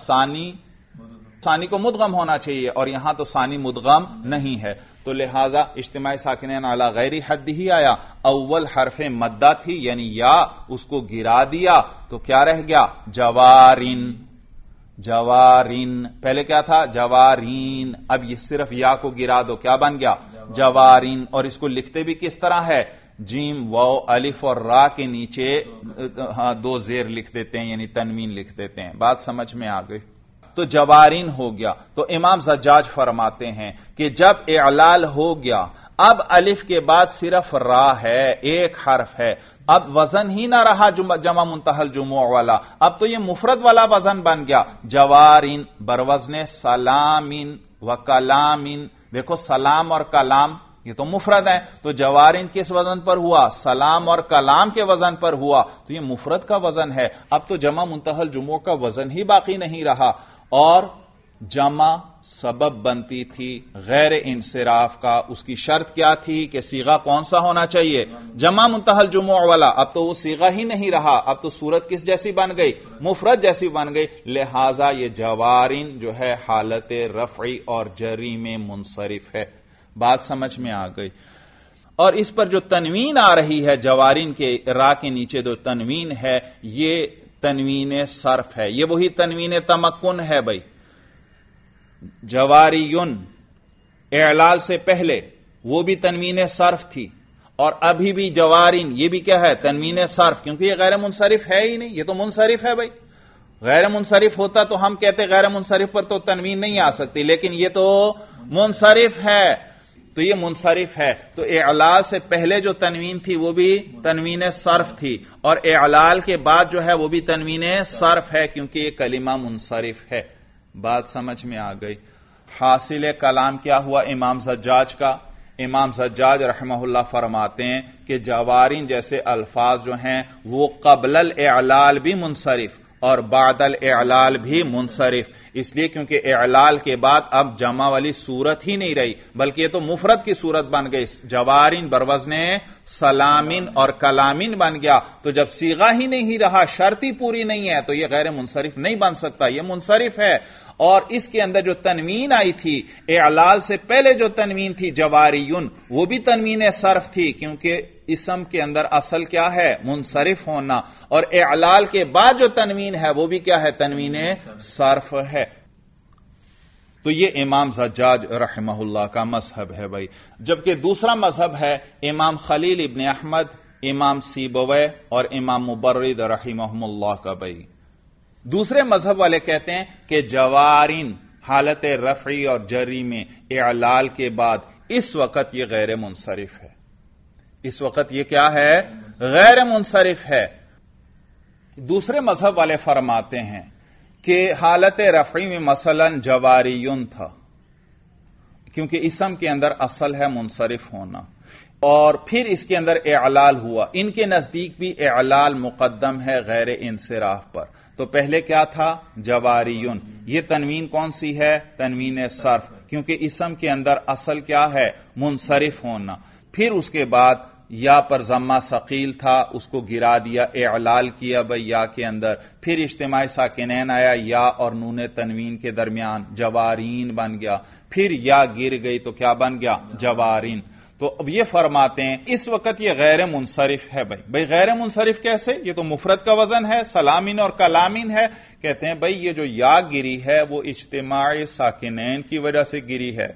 ثانی کو مدغم ہونا چاہیے، اور یہاں تو ثانی مدغم نہیں ہے، تو لہذا اجتماع ساکنین علی غیر حد ہی آیا. اول حرف مدہ تھی یعنی یا، اس کو گرا دیا تو کیا رہ گیا؟ جوارین. جوارین پہلے کیا تھا؟ جوارین. اب یہ صرف یا کو گرا دو، کیا بن گیا؟ جوارین. اور اس کو لکھتے بھی کس طرح ہے؟ جیم واو الف اور را کے نیچے 2 زیر لکھ دیتے ہیں، یعنی تنوین لکھ دیتے ہیں. بات سمجھ میں آ گئی؟ تو جوارین ہو گیا. تو امام زجاج فرماتے ہیں کہ جب اعلال ہو گیا اب الف کے بعد صرف را ہے، ایک حرف ہے، اب وزن ہی نہ رہا جمع منتہی الجموع والا، اب تو یہ مفرد والا وزن بن گیا. جوارین بروزن سلامین و کلامین. دیکھو سلام اور کلام یہ تو مفرد ہے، تو جوارین کس وزن پر ہوا؟ سلام اور کلام کے وزن پر ہوا، تو یہ مفرد کا وزن ہے. اب تو جمع منتہی الجموع کا وزن ہی باقی نہیں رہا. اور جمع سبب بنتی تھی غیر انصراف کا، اس کی شرط کیا تھی کہ صیغہ کون سا ہونا چاہیے؟ جمع منتہی الجموع والا. اب تو وہ صیغہ ہی نہیں رہا، اب تو صورت کس جیسی بن گئی؟ مفرد جیسی بن گئی. لہذا یہ جوارین جو ہے حالت رفعی اور جری میں منصرف ہے. بات سمجھ میں آ گئی. اور اس پر جو تنوین آ رہی ہے جوارین کے را کے نیچے جو تنوین ہے یہ تنوین صرف ہے، یہ وہی تنوین تمکن ہے. بھائی جواریون اعلال سے پہلے وہ بھی تنوین صرف تھی، اور ابھی بھی جوارین یہ بھی کیا ہے؟ تنوین صرف، کیونکہ یہ غیر منصرف ہے ہی نہیں، یہ تو منصرف ہے. بھائی غیر منصرف ہوتا تو ہم کہتے غیر منصرف پر تو تنوین نہیں آ سکتی، لیکن یہ تو منصرف ہے، تو یہ منصرف ہے. تو اعلال سے پہلے جو تنوین تھی وہ بھی تنوین صرف تھی، اور اعلال کے بعد جو ہے وہ بھی تنوین صرف ہے، کیونکہ یہ کلمہ منصرف ہے. بات سمجھ میں آ گئی. حاصل کلام کیا ہوا امام زجاج کا؟ امام زجاج رحمہ اللہ فرماتے ہیں کہ جوارین جیسے الفاظ جو ہیں وہ قبل الاعلال بھی منصرف اور بعد الاعلال بھی منصرف، اس لیے کیونکہ اعلال کے بعد اب جمع والی صورت ہی نہیں رہی، بلکہ یہ تو مفرد کی صورت بن گئی. جوارین بروزن سلامین اور کلامین بن گیا. تو جب صیغہ ہی نہیں رہا، شرط ہی پوری نہیں ہے، تو یہ غیر منصرف نہیں بن سکتا، یہ منصرف ہے. اور اس کے اندر جو تنوین آئی تھی اعلال سے پہلے جو تنوین تھی جواریون، وہ بھی تنوین صرف تھی، کیونکہ اسم کے اندر اصل کیا ہے؟ منصرف ہونا. اور اعلال کے بعد جو تنوین ہے وہ بھی کیا ہے؟ تنوین صرف ہے. تو یہ امام زجاج رحمہ اللہ کا مذہب ہے. بھائی جبکہ دوسرا مذہب ہے امام خلیل ابن احمد، امام سیبویہ اور امام مبرد رحمہم اللہ کا. بھائی دوسرے مذہب والے کہتے ہیں کہ جوارین حالت رفعی اور جری میں اعلال کے بعد اس وقت یہ غیر منصرف ہے. اس وقت یہ کیا ہے؟ غیر منصرف ہے. دوسرے مذہب والے فرماتے ہیں کہ حالت رفعی میں مثلا جواریون تھا، کیونکہ اسم کے اندر اصل ہے منصرف ہونا، اور پھر اس کے اندر اعلال ہوا. ان کے نزدیک بھی اعلال مقدم ہے غیر انصراف پر. تو پہلے کیا تھا؟ جواریون. یہ تنوین کون سی ہے؟ تنوین صرف، کیونکہ اسم کے اندر اصل کیا ہے؟ منصرف ہونا. پھر اس کے بعد یا پر ضمہ ثقیل تھا، اس کو گرا دیا، اعلال کیا بھائی یا کے اندر. پھر اجتماع ساکنین آیا یا اور نون تنوین کے درمیان، جوارین بن گیا. پھر یا گر گئی تو کیا بن گیا؟ جوارین. تو اب یہ فرماتے ہیں اس وقت یہ غیر منصرف ہے. بھائی غیر منصرف کیسے؟ یہ تو مفرد کا وزن ہے، سلامین اور کلامین ہے. کہتے ہیں بھائی یہ جو یا گری ہے وہ اجتماع ساکنین کی وجہ سے گری ہے.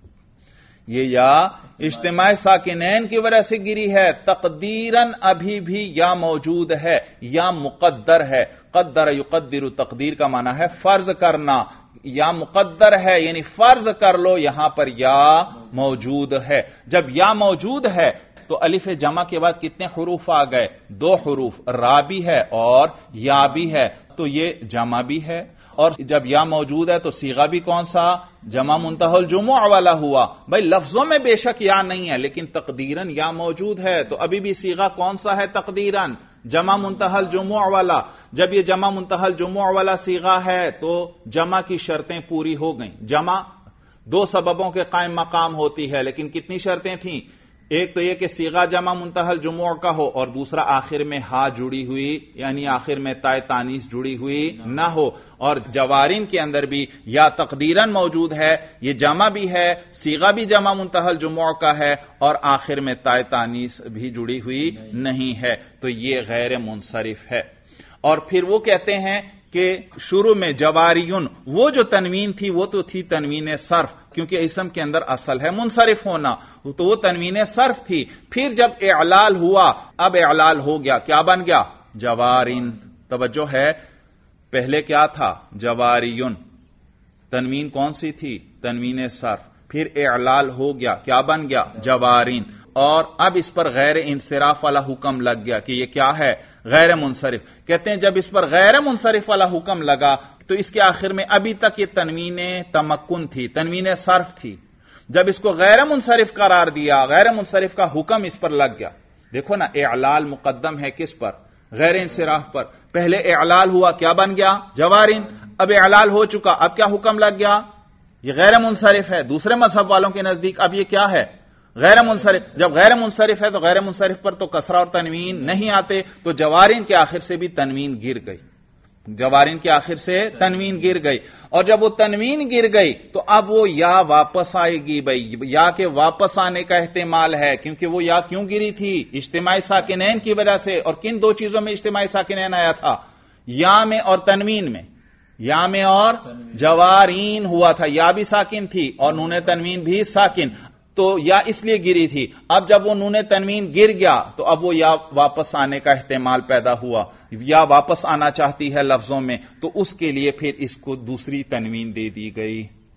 یہ یا اجتماع ساکنین کی وجہ سے گری ہے. تقدیراً ابھی بھی یا موجود ہے، یا مقدر ہے. قدر یقدر، تقدیر کا معنی ہے فرض کرنا. یا مقدر ہے یعنی فرض کر لو، یہاں پر یا موجود ہے. جب یا موجود ہے تو الف جمع کے بعد کتنے حروف آ گئے؟ 2 حروف، را بھی ہے اور یا بھی ہے، تو یہ جمع بھی ہے. اور جب یا موجود ہے تو صیغہ بھی کون سا؟ جمع منتہی الجموع والا ہوا. بھائی لفظوں میں بے شک یا نہیں ہے، لیکن تقدیراً یا موجود ہے، تو ابھی بھی صیغہ کون سا ہے؟ تقدیراً جمع منتہی الجموع والا. جب یہ جمع منتہی الجموع والا صیغہ ہے تو جمع کی شرطیں پوری ہو گئیں. جمع 2 سببوں کے قائم مقام ہوتی ہے، لیکن کتنی شرطیں تھیں؟ ایک تو یہ کہ صیغہ جمع منتہی الجموع کا ہو، اور دوسرا آخر میں ہا جڑی ہوئی یعنی آخر میں تائے تانیث جڑی ہوئی نہ ہو. اور جوارین کے اندر بھی یا تقدیراً موجود ہے، یہ جمع بھی ہے، صیغہ بھی جمع منتہی الجموع کا ہے، اور آخر میں تائے تانیث بھی جڑی ہوئی نہیں ہے، تو یہ غیر منصرف ہے. اور پھر وہ کہتے ہیں کہ شروع میں جواریون وہ جو تنوین تھی وہ تو تھی تنوین صرف، کیونکہ اسم کے اندر اصل ہے منصرف ہونا، تو وہ تنوین صرف تھی. پھر جب اعلال ہوا، اب اعلال ہو گیا، کیا بن گیا؟ جوارین. توجہ ہے، پہلے کیا تھا؟ جواریون، تنوین کون سی تھی؟ تنوین صرف. پھر اعلال ہو گیا، کیا بن گیا؟ جوارین. اور اب اس پر غیر انصراف والا حکم لگ گیا کہ یہ کیا ہے؟ غیر منصرف. کہتے ہیں جب اس پر غیر منصرف والا حکم لگا تو اس کے آخر میں ابھی تک یہ تنوین تمکن تھی، تنوین صرف تھی. جب اس کو غیر منصرف قرار دیا، غیر منصرف کا حکم اس پر لگ گیا. دیکھو نا، اعلال مقدم ہے کس پر؟ غیر انصراف پر. پہلے اعلال ہوا، کیا بن گیا؟ جوارین. اب اعلال ہو چکا، اب کیا حکم لگ گیا؟ یہ غیر منصرف ہے. دوسرے مذہب والوں کے نزدیک اب یہ کیا ہے؟ غیر منصرف. جب غیر منصرف ہے تو غیر منصرف پر تو کسرہ اور تنوین نہیں آتے، تو جوارین کے آخر سے بھی تنوین گر گئی. جوارین کے آخر سے تنوین گر گئی. اور جب وہ تنوین گر گئی تو اب وہ یا واپس آئے گی. بھائی یا کے واپس آنے کا احتمال ہے، کیونکہ وہ یا کیوں گری تھی؟ اجتماعی ساکنین کی وجہ سے. اور کن دو چیزوں میں اجتماعی ساکنین آیا تھا؟ یا میں اور تنوین میں. یا میں اور جوارین ہوا تھا، یا بھی ساکن تھی اور نون تنوین بھی ساکن، تو یا اس لیے گری تھی. اب جب وہ نون تنوین گر گیا تو اب وہ یا واپس آنے کا احتمال پیدا ہوا. یا واپس آنا چاہتی ہے لفظوں میں، تو اس کے لیے پھر اس کو دوسری تنوین دے دی گئی.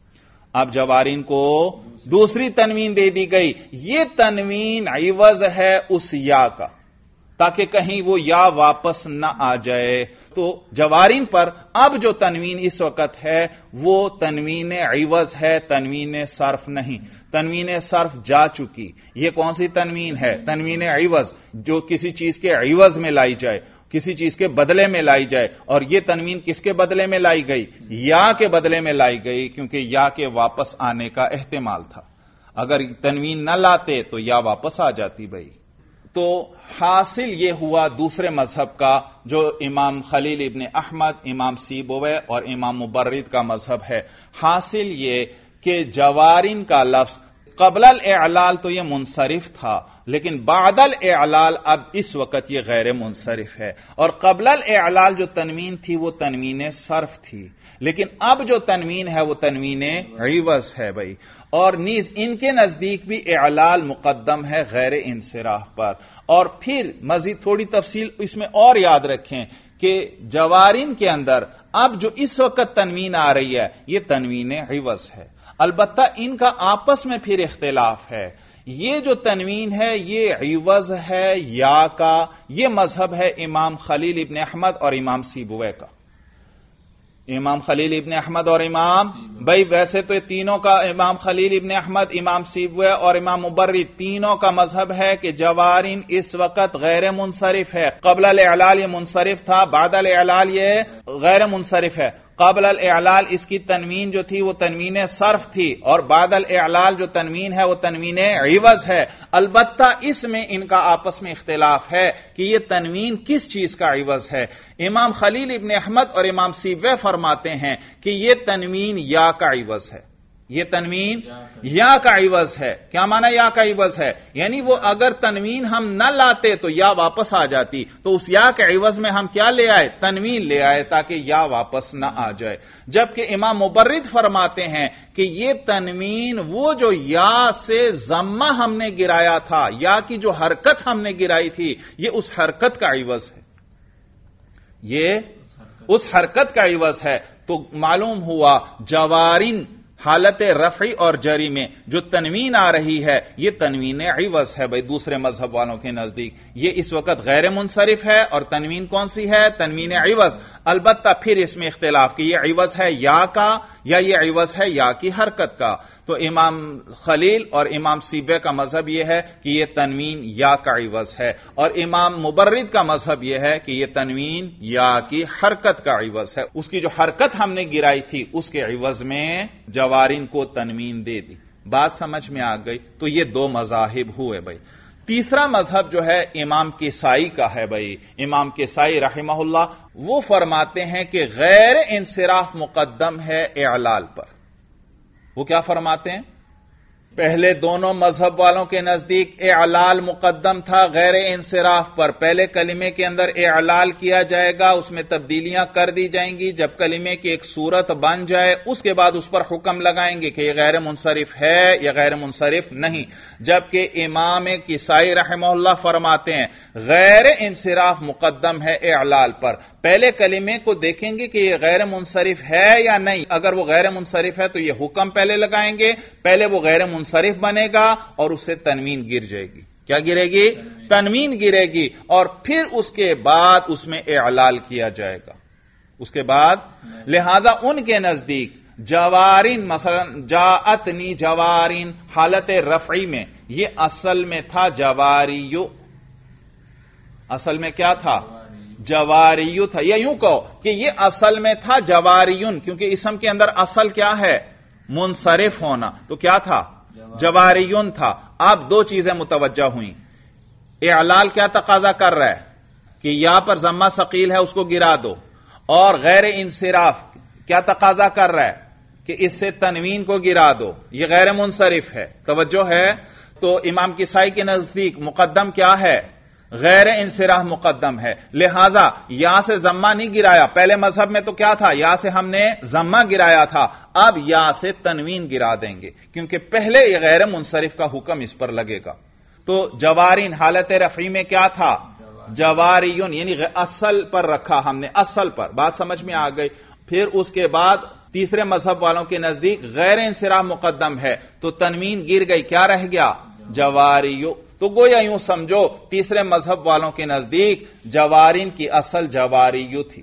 اب جوارین کو دوسری تنوین دے دی گئی. یہ تنوین عوض ہے اس یا کا، تاکہ کہیں وہ یا واپس نہ آ جائے. تو جوارین پر اب جو تنوین اس وقت ہے وہ تنوین عوض ہے، تنوین صرف نہیں. تنوین صرف جا چکی. یہ کون سی تنوین ہے؟ تنوین عوض، جو کسی چیز کے عوض میں لائی جائے، کسی چیز کے بدلے میں لائی جائے. اور یہ تنوین کس کے بدلے میں لائی گئی؟ یا کے بدلے میں لائی گئی، کیونکہ یا کے واپس آنے کا احتمال تھا. اگر تنوین نہ لاتے تو یا واپس آ جاتی. بھائی تو حاصل یہ ہوا دوسرے مذہب کا، جو امام خلیل ابن احمد، امام سیبویہ اور امام مبرد کا مذہب ہے. حاصل یہ کہ جوارین کا لفظ قبل الاعلال تو یہ منصرف تھا، لیکن بعد الاعلال اب اس وقت یہ غیر منصرف ہے. اور قبل الاعلال جو تنوین تھی وہ تنوین صرف تھی، لیکن اب جو تنوین ہے وہ تنوین عوض ہے. بھائی اور نیز ان کے نزدیک بھی اعلال مقدم ہے غیر انصراف پر. اور پھر مزید تھوڑی تفصیل اس میں اور یاد رکھیں کہ جوارین کے اندر اب جو اس وقت تنوین آ رہی ہے یہ تنوین عوض ہے. البتہ ان کا آپس میں پھر اختلاف ہے. یہ جو تنوین ہے یہ عوض ہے یا کا. یہ مذہب ہے امام خلیل ابن احمد اور امام سیبویہ کا. امام خلیل ابن احمد اور امام، بھائی ویسے تو تینوں کا، امام خلیل ابن احمد، امام سیبویہ اور امام مبرد، تینوں کا مذہب ہے کہ جوارین اس وقت غیر منصرف ہے. قبل الاعلال یہ منصرف تھا، بعد الاعلال یہ غیر منصرف ہے. قبل الاعلال اس کی تنوین جو تھی وہ تنوین صرف تھی، اور بعد الاعلال جو تنوین ہے وہ تنوین عوض ہے. البتہ اس میں ان کا آپس میں اختلاف ہے کہ یہ تنوین کس چیز کا عوض ہے. امام خلیل ابن احمد اور امام سیبویہ فرماتے ہیں کہ یہ تنوین یا کا عوض ہے. یہ تنوین یا کا عوض ہے. کیا معنی یا کا عوض ہے؟ یعنی وہ اگر تنوین ہم نہ لاتے تو یا واپس آ جاتی، تو اس یا کے عوض میں ہم کیا لے آئے؟ تنوین لے آئے تاکہ یا واپس نہ آ جائے. جبکہ امام مبرد فرماتے ہیں کہ یہ تنوین وہ جو یا سے ضمہ ہم نے گرایا تھا، یا کی جو حرکت ہم نے گرائی تھی، یہ اس حرکت کا عوض ہے. یہ اس حرکت کا عوض ہے. تو معلوم ہوا جوارین حالت رفعی اور جری میں جو تنوین آ رہی ہے یہ تنوین عوض ہے. بھائی دوسرے مذہب والوں کے نزدیک یہ اس وقت غیر منصرف ہے، اور تنوین کون سی ہے؟ تنوین عوض. البتہ پھر اس میں اختلاف کہ یہ عوض ہے یا کا یا یہ عوض ہے یا کی حرکت کا. تو امام خلیل اور امام سیبویہ کا مذہب یہ ہے کہ یہ تنوین یا کا عوض ہے، اور امام مبرد کا مذہب یہ ہے کہ یہ تنوین یا کی حرکت کا عوض ہے. اس کی جو حرکت ہم نے گرائی تھی اس کے عوض میں جوارین کو تنوین دے دی. بات سمجھ میں آ گئی؟ تو یہ دو مذاہب ہوئے. بھائی تیسرا مذہب جو ہے امام کسائی کا ہے. بھائی امام کسائی رحمہ اللہ وہ فرماتے ہیں کہ غیر انصراف مقدم ہے اعلال پر. وہ کیا فرماتے ہیں؟ پہلے دونوں مذہب والوں کے نزدیک اعلال مقدم تھا غیر انصراف پر. پہلے کلمے کے اندر اعلال کیا جائے گا، اس میں تبدیلیاں کر دی جائیں گی. جب کلمے کی ایک صورت بن جائے اس کے بعد اس پر حکم لگائیں گے کہ یہ غیر منصرف ہے یا غیر منصرف نہیں. جبکہ امام کسائی رحمہ اللہ فرماتے ہیں غیر انصراف مقدم ہے اعلال پر. پہلے کلمے کو دیکھیں گے کہ یہ غیر منصرف ہے یا نہیں. اگر وہ غیر منصرف ہے تو یہ حکم پہلے لگائیں گے، پہلے وہ غیر منصرف بنے گا اور اس سے تنوین گر جائے گی. کیا گرے گی؟ تنوین گرے گی. اور پھر اس کے بعد اس میں اعلال کیا جائے گا. اس کے بعد لہذا ان کے نزدیک جوارین، مثلا جاءتنی جوارین حالت رفعی میں، یہ اصل میں تھا جواریو. اصل میں کیا تھا؟ جواریو تھا. یا یوں کہو کہ یہ اصل میں تھا جواریون، کیونکہ اسم کے اندر اصل کیا ہے؟ منصرف ہونا. تو کیا تھا؟ جواریون تھا. اب دو چیزیں متوجہ ہوئیں. اعلال کیا تقاضا کر رہا ہے کہ یا پر ضمہ ثقیل ہے اس کو گرا دو، اور غیر انصراف کیا تقاضا کر رہا ہے کہ اس سے تنوین کو گرا دو، یہ غیر منصرف ہے. توجہ ہے؟ تو امام کسائی کے نزدیک مقدم کیا ہے؟ غیر انصراف مقدم ہے. لہذا یا سے ضمہ نہیں گرایا. پہلے مذہب میں تو کیا تھا؟ یا سے ہم نے ضمہ گرایا تھا، اب یا سے تنوین گرا دیں گے کیونکہ پہلے یہ غیر منصرف کا حکم اس پر لگے گا. تو جوارین حالت رفعی میں کیا تھا؟ جواریون، یعنی اصل پر رکھا ہم نے، اصل پر. بات سمجھ میں آ گئی. پھر اس کے بعد تیسرے مذہب والوں کے نزدیک غیر انصراف مقدم ہے تو تنوین گر گئی، کیا رہ گیا؟ جواریو. تو گویا یوں سمجھو تیسرے مذہب والوں کے نزدیک جوارین کی اصل جواریو تھی.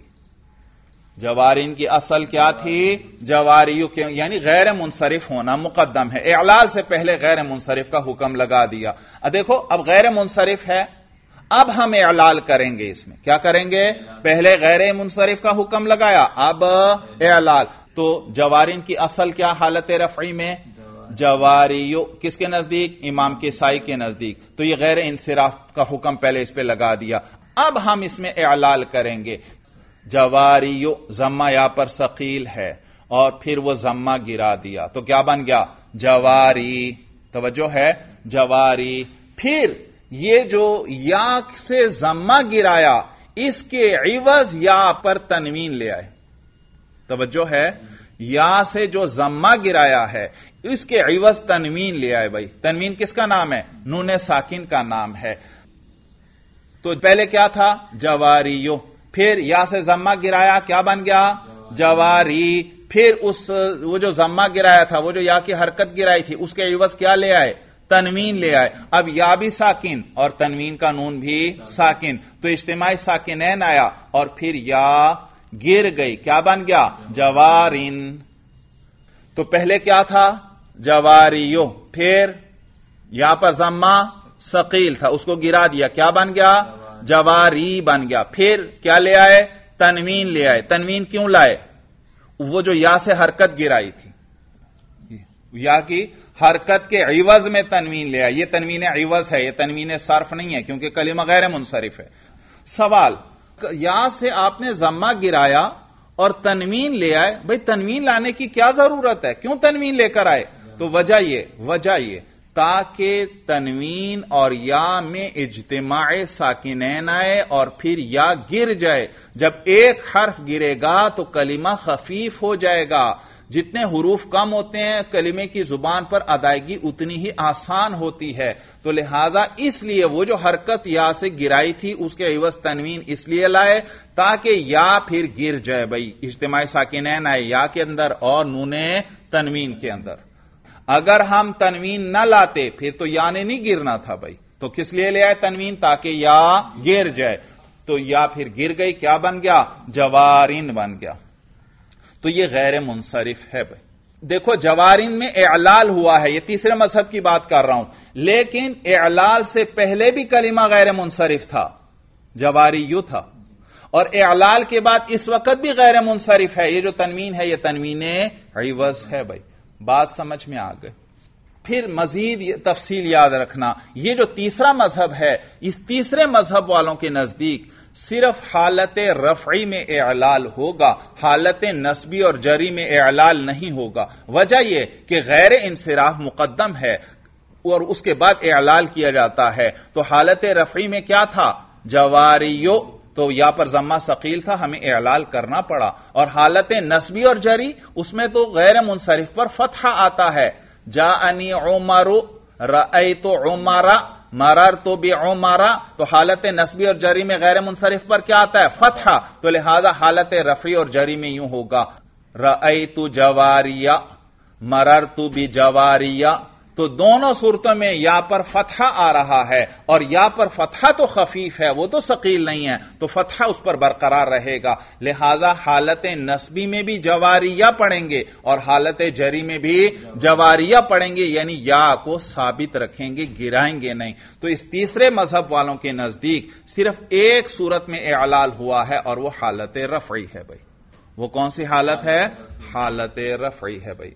جوارین کی اصل کیا تھی؟ جواریو، یعنی غیر منصرف ہونا مقدم ہے. اعلال سے پہلے غیر منصرف کا حکم لگا دیا. دیکھو اب غیر منصرف ہے، اب ہم اعلال کریں گے. اس میں کیا کریں گے؟ پہلے غیر منصرف کا حکم لگایا، اب اعلال. تو جوارین کی اصل کیا حالت رفعی میں؟ جواریو. کس کے نزدیک؟ امام کسائی کے نزدیک. تو یہ غیر انصراف کا حکم پہلے اس پہ لگا دیا. اب ہم اس میں اعلال کریں گے. جواریو ضمہ یا پر ثقیل ہے اور پھر وہ ضمہ گرا دیا تو کیا بن گیا؟ جواری. توجہ ہے؟ جواری. پھر یہ جو یا سے ضمہ گرایا اس کے عوض یا پر تنوین لے آئے. توجہ ہے؟ یا سے جو ضمہ گرایا ہے اس کے عوض تنوین لے آئے. بھائی تنوین کس کا نام ہے؟ نون ساکن کا نام ہے. تو پہلے کیا تھا؟ جواریو. پھر یا سے ضمہ گرایا، کیا بن گیا؟ جواری. پھر وہ جو ضمہ گرایا تھا، وہ جو یا کی حرکت گرائی تھی، اس کے عوض کیا لے آئے؟ تنوین لے آئے. اب یا بھی ساکن اور تنوین کا نون بھی ساکن، تو اجتماعی ساکنین آیا اور پھر یا گر گئی. کیا بن گیا؟ جوارین. تو پہلے کیا تھا؟ جواریو. پھر یا پر ضمہ ثقیل تھا، اس کو گرا دیا، کیا بن گیا؟ جواری بن گیا. پھر کیا لے آئے؟ تنوین لے آئے. تنوین کیوں لائے؟ وہ جو یا سے حرکت گرائی تھی، یا کی حرکت کے عوض میں تنوین لے آئے. یہ تنوین عوض ہے، یہ تنوین صرف نہیں ہے کیونکہ کلمہ غیر منصرف ہے. سوال، یا سے آپ نے ضمہ گرایا اور تنوین لے آئے. بھئی تنوین لانے کی کیا ضرورت ہے؟ کیوں تنوین لے کر آئے؟ تو وجہ یہ تاکہ تنوین اور یا میں اجتماع ساکنین آئے اور پھر یا گر جائے. جب ایک حرف گرے گا تو کلمہ خفیف ہو جائے گا. جتنے حروف کم ہوتے ہیں کلمے کی زبان پر ادائیگی اتنی ہی آسان ہوتی ہے. تو لہذا اس لیے وہ جو حرکت یا سے گرائی تھی اس کے عوض تنوین اس لیے لائے تاکہ یا پھر گر جائے. بھائی اجتماع ساکنین آئے یا کے اندر اور نون تنوین کے اندر. اگر ہم تنوین نہ لاتے پھر تو یا نے نہیں گرنا تھا. بھائی تو کس لیے لے آئے تنوین؟ تاکہ یا گر جائے. تو یا پھر گر گئی، کیا بن گیا؟ جوارین بن گیا. تو یہ غیر منصرف ہے. بھائی دیکھو جوارین میں اعلال ہوا ہے، یہ تیسرے مذہب کی بات کر رہا ہوں، لیکن اعلال سے پہلے بھی کلمہ غیر منصرف تھا، جواریو تھا، اور اعلال کے بعد اس وقت بھی غیر منصرف ہے. یہ جو تنوین ہے یہ تنوین عوض ہے. بھائی بات سمجھ میں آ گئی. پھر مزید تفصیل یاد رکھنا، یہ جو تیسرا مذہب ہے اس تیسرے مذہب والوں کے نزدیک صرف حالت رفعی میں اعلال ہوگا، حالت نصبی اور جری میں اعلال نہیں ہوگا۔ وجہ یہ کہ غیر انصراف مقدم ہے اور اس کے بعد اعلال کیا جاتا ہے، تو حالت رفعی میں کیا تھا؟ جواریو، تو یا پر ضمہ ثقیل تھا، ہمیں اعلال کرنا پڑا، اور حالت نصبی اور جری اس میں تو غیر منصرف پر فتحہ آتا ہے، جاءنی عمر رأیت عمر مررت بعمر، تو حالت نصبی اور جری میں غیر منصرف پر کیا آتا ہے؟ فتحہ، تو لہذا حالت رفعی اور جری میں یوں ہوگا رأیت جواریہ مررت بجواریہ، تو دونوں صورتوں میں یا پر فتحہ آ رہا ہے، اور یا پر فتحہ تو خفیف ہے، وہ تو ثقیل نہیں ہے، تو فتحہ اس پر برقرار رہے گا، لہذا حالت نصبی میں بھی جواریہ پڑھیں گے اور حالت جری میں بھی جواریہ پڑھیں گے، یعنی یا کو ثابت رکھیں گے، گرائیں گے نہیں۔ تو اس تیسرے مذہب والوں کے نزدیک صرف ایک صورت میں اعلال ہوا ہے اور وہ حالت رفعی ہے بھائی۔ وہ کون سی حالت ہے؟ حالت رفعی ہے بھائی۔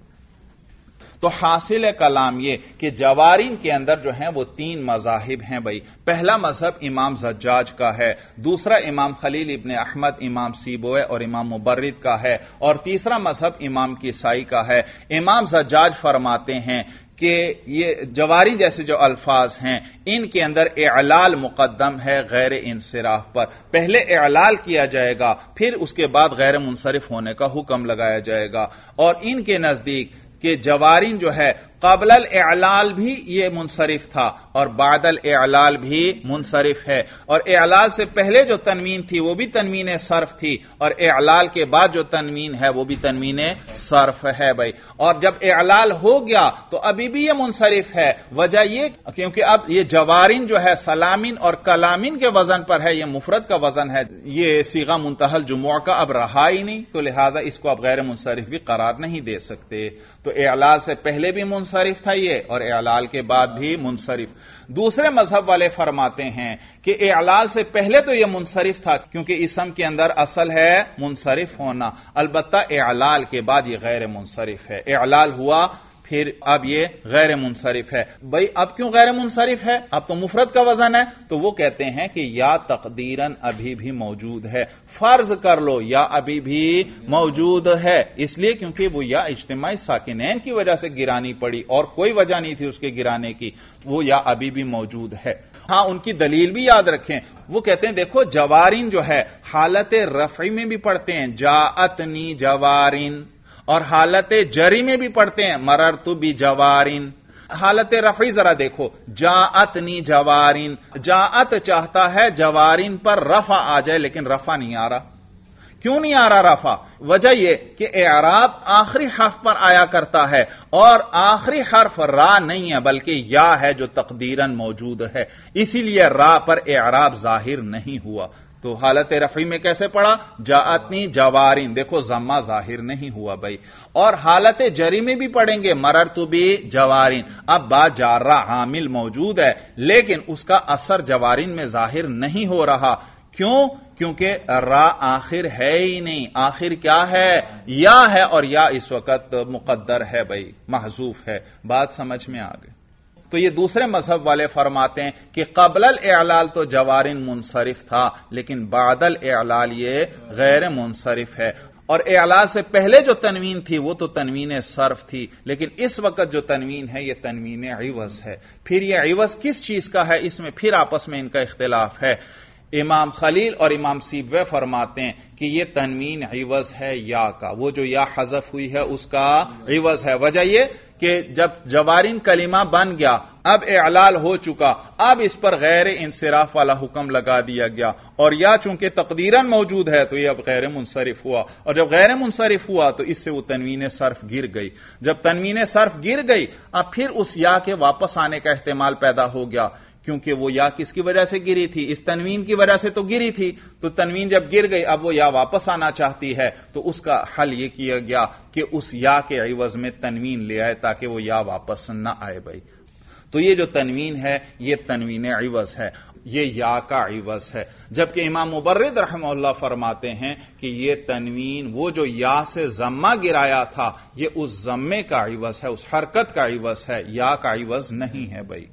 تو حاصل کلام یہ کہ جوارین کے اندر جو ہیں وہ تین مذاہب ہیں بھائی۔ پہلا مذہب امام زجاج کا ہے، دوسرا امام خلیل ابن احمد، امام سیبوئے اور امام مبرد کا ہے، اور تیسرا مذہب امام کسائی کا ہے۔ امام زجاج فرماتے ہیں کہ یہ جواری جیسے جو الفاظ ہیں ان کے اندر اعلال مقدم ہے غیر انصراف پر، پہلے اعلال کیا جائے گا پھر اس کے بعد غیر منصرف ہونے کا حکم لگایا جائے گا، اور ان کے نزدیک کہ جوارین جو ہے قبل الاعلال بھی یہ منصرف تھا اور بعد الاعلال بھی منصرف ہے، اور اعلال سے پہلے جو تنوین تھی وہ بھی تنوین صرف تھی، اور اعلال کے بعد جو تنوین ہے وہ بھی تنوین صرف ہے بھائی، اور جب اعلال ہو گیا تو ابھی بھی یہ منصرف ہے۔ وجہ یہ کیونکہ اب یہ جوارین جو ہے سلامین اور کلامین کے وزن پر ہے، یہ مفرد کا وزن ہے، یہ صیغہ منتہی الجموع کا اب رہا ہی نہیں، تو لہذا اس کو اب غیر منصرف بھی قرار نہیں دے سکتے۔ تو اعلال سے پہلے بھی منصرف تھا یہ، اور اعلال کے بعد بھی منصرف۔ دوسرے مذہب والے فرماتے ہیں کہ اعلال سے پہلے تو یہ منصرف تھا کیونکہ اسم کے اندر اصل ہے منصرف ہونا، البتہ اعلال کے بعد یہ غیر منصرف ہے، اعلال ہوا پھر اب یہ غیر منصرف ہے۔ بھئی اب کیوں غیر منصرف ہے؟ اب تو مفرد کا وزن ہے، تو وہ کہتے ہیں کہ یا تقدیراً ابھی بھی موجود ہے، فرض کر لو یا ابھی بھی موجود ہے، اس لیے کیونکہ وہ یا اجتماعی ساکنین کی وجہ سے گرانی پڑی اور کوئی وجہ نہیں تھی اس کے گرانے کی، وہ یا ابھی بھی موجود ہے۔ ہاں ان کی دلیل بھی یاد رکھیں، وہ کہتے ہیں دیکھو جوارین جو ہے حالت رفعی میں بھی پڑھتے ہیں جاءتنی جوارین، اور حالت جری میں بھی پڑھتے ہیں مررت بجوارین۔ حالت رفعی ذرا دیکھو جاءتنی جوارین، جاءت چاہتا ہے جوارین پر رفع آ جائے لیکن رفع نہیں آ رہا۔ کیوں نہیں آ رہا رفع؟ وجہ یہ کہ اعراب آخری حرف پر آیا کرتا ہے، اور آخری حرف را نہیں ہے بلکہ یا ہے جو تقدیراً موجود ہے، اسی لیے را پر اعراب ظاہر نہیں ہوا۔ تو حالت رفعی میں کیسے پڑھا؟ جاءتنی جوارین، دیکھو ضمہ ظاہر نہیں ہوا بھائی، اور حالت جری میں بھی پڑھیں گے مررت بجوارین، اب با جارہ عامل موجود ہے لیکن اس کا اثر جوارین میں ظاہر نہیں ہو رہا، کیوں؟ کیونکہ را آخر ہے ہی نہیں، آخر کیا ہے؟ یا ہے، اور یا اس وقت مقدر ہے بھائی، محذوف ہے۔ بات سمجھ میں آ گئی؟ تو یہ دوسرے مذہب والے فرماتے ہیں کہ قبل الاعلال تو جوارین منصرف تھا لیکن بعد الاعلال یہ غیر منصرف ہے، اور اعلال سے پہلے جو تنوین تھی وہ تو تنوین صرف تھی، لیکن اس وقت جو تنوین ہے یہ تنوین عوض ہے۔ پھر یہ عوض کس چیز کا ہے؟ اس میں پھر آپس میں ان کا اختلاف ہے۔ امام خلیل اور امام سیبوئے فرماتے ہیں کہ یہ تنوین عوض ہے یا کا، وہ جو یا حذف ہوئی ہے اس کا عوض ہے۔ وجہ یہ کہ جب جوارین کلمہ بن گیا، اب اعلال ہو چکا، اب اس پر غیر انصراف والا حکم لگا دیا گیا، اور یا چونکہ تقدیراً موجود ہے تو یہ اب غیر منصرف ہوا، اور جب غیر منصرف ہوا تو اس سے وہ تنوین صرف گر گئی۔ جب تنوین صرف گر گئی اب پھر اس یا کے واپس آنے کا احتمال پیدا ہو گیا، کیونکہ وہ یا کس کی وجہ سے گری تھی؟ اس تنوین کی وجہ سے تو گری تھی، تو تنوین جب گر گئی اب وہ یا واپس آنا چاہتی ہے، تو اس کا حل یہ کیا گیا کہ اس یا کے عوض میں تنوین لے آئے تاکہ وہ یا واپس نہ آئے بھائی۔ تو یہ جو تنوین ہے یہ تنوین عوض ہے، یہ یا کا عوض ہے، جبکہ امام مبرد رحمہ اللہ فرماتے ہیں کہ یہ تنوین وہ جو یا سے ضمہ گرایا تھا یہ اس ضمے کا عوض ہے، اس حرکت کا عوض ہے، یا کا عوض نہیں ہے بھائی۔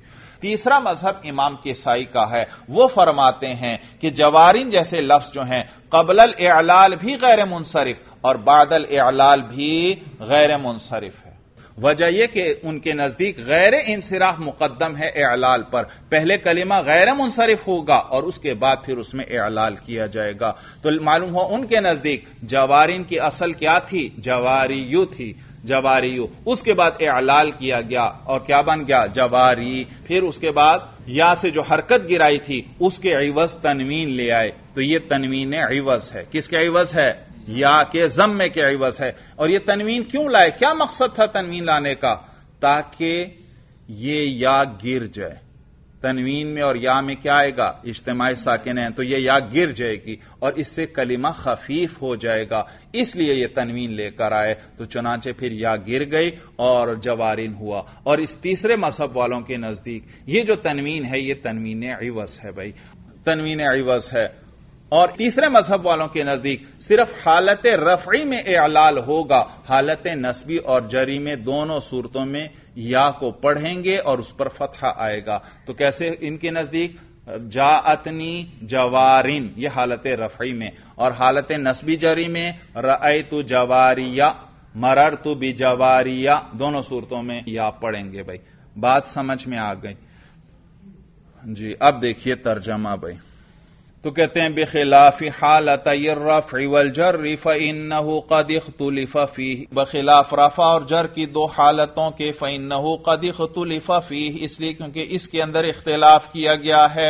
تیسرا مذہب امام کسائی کا ہے، وہ فرماتے ہیں کہ جوارین جیسے لفظ جو ہیں قبل الاعلال بھی غیر منصرف اور بعد الاعلال بھی غیر منصرف ہے۔ وجہ یہ کہ ان کے نزدیک غیر انصراف مقدم ہے اعلال پر، پہلے کلمہ غیر منصرف ہوگا اور اس کے بعد پھر اس میں اعلال کیا جائے گا۔ تو معلوم ہو ان کے نزدیک جوارین کی اصل کیا تھی؟ جواریو تھی، جواریو، اس کے بعد اعلال کیا گیا اور کیا بن گیا؟ جواری۔ پھر اس کے بعد یا سے جو حرکت گرائی تھی اس کے عوض تنوین لے آئے، تو یہ تنوین عوض ہے۔ کس کے عوض ہے؟ یا کے ضمے کے عوض ہے۔ اور یہ تنوین کیوں لائے؟ کیا مقصد تھا تنوین لانے کا؟ تاکہ یہ یا گر جائے۔ تنوین میں اور یا میں کیا آئے گا؟ اجتماعی ساکن ہیں، تو یہ یا گر جائے گی اور اس سے کلمہ خفیف ہو جائے گا، اس لیے یہ تنوین لے کر آئے۔ تو چنانچہ پھر یا گر گئی اور جوارین ہوا۔ اور اس تیسرے مذہب والوں کے نزدیک یہ جو تنوین ہے یہ تنوین عوض ہے بھائی، تنوین عوض ہے۔ اور تیسرے مذہب والوں کے نزدیک صرف حالت رفعی میں اعلال ہوگا، حالت نصبی اور جری میں دونوں صورتوں میں یا کو پڑھیں گے اور اس پر فتحہ آئے گا۔ تو کیسے ان کے نزدیک؟ جاءتنی جوارن، یہ حالت رفعی میں، اور حالت نصبی جری میں رأیت جواریہ، مررت بجواریہ، دونوں صورتوں میں یا پڑھیں گے بھائی۔ بات سمجھ میں آ گئی جی؟ اب دیکھیے ترجمہ بھائی۔ تو کہتے ہیں بخلاف حالتي الرفع والجر فإنه قد اختلف فيه، بخلاف رفع اور جر کی دو حالتوں کے فإنه قد اختلف فيه، اس لیے کیونکہ اس کے اندر اختلاف کیا گیا ہے۔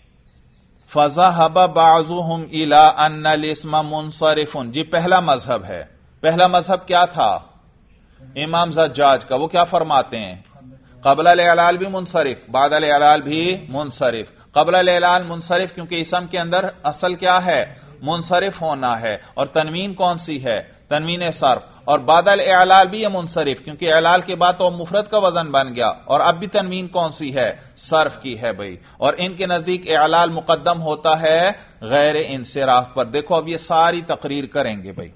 فذهب بعضهم الى ان الاسم منصرف، جی پہلا مذہب ہے۔ پہلا مذہب کیا تھا؟ امام زجاج کا، وہ کیا فرماتے ہیں؟ قبل الاعلال بھی منصرف، بعد الاعلال بھی منصرف۔ قبل الاعلال منصرف کیونکہ اسم کے اندر اصل کیا ہے؟ منصرف ہونا ہے، اور تنوین کون سی ہے؟ تنوین صرف۔ اور بعد الاعلال بھی یہ منصرف کیونکہ اعلال کے بعد تو مفرد کا وزن بن گیا، اور اب بھی تنوین کون سی ہے؟ صرف کی ہے بھائی۔ اور ان کے نزدیک اعلال مقدم ہوتا ہے غیر انصراف پر۔ دیکھو اب یہ ساری تقریر کریں گے بھائی۔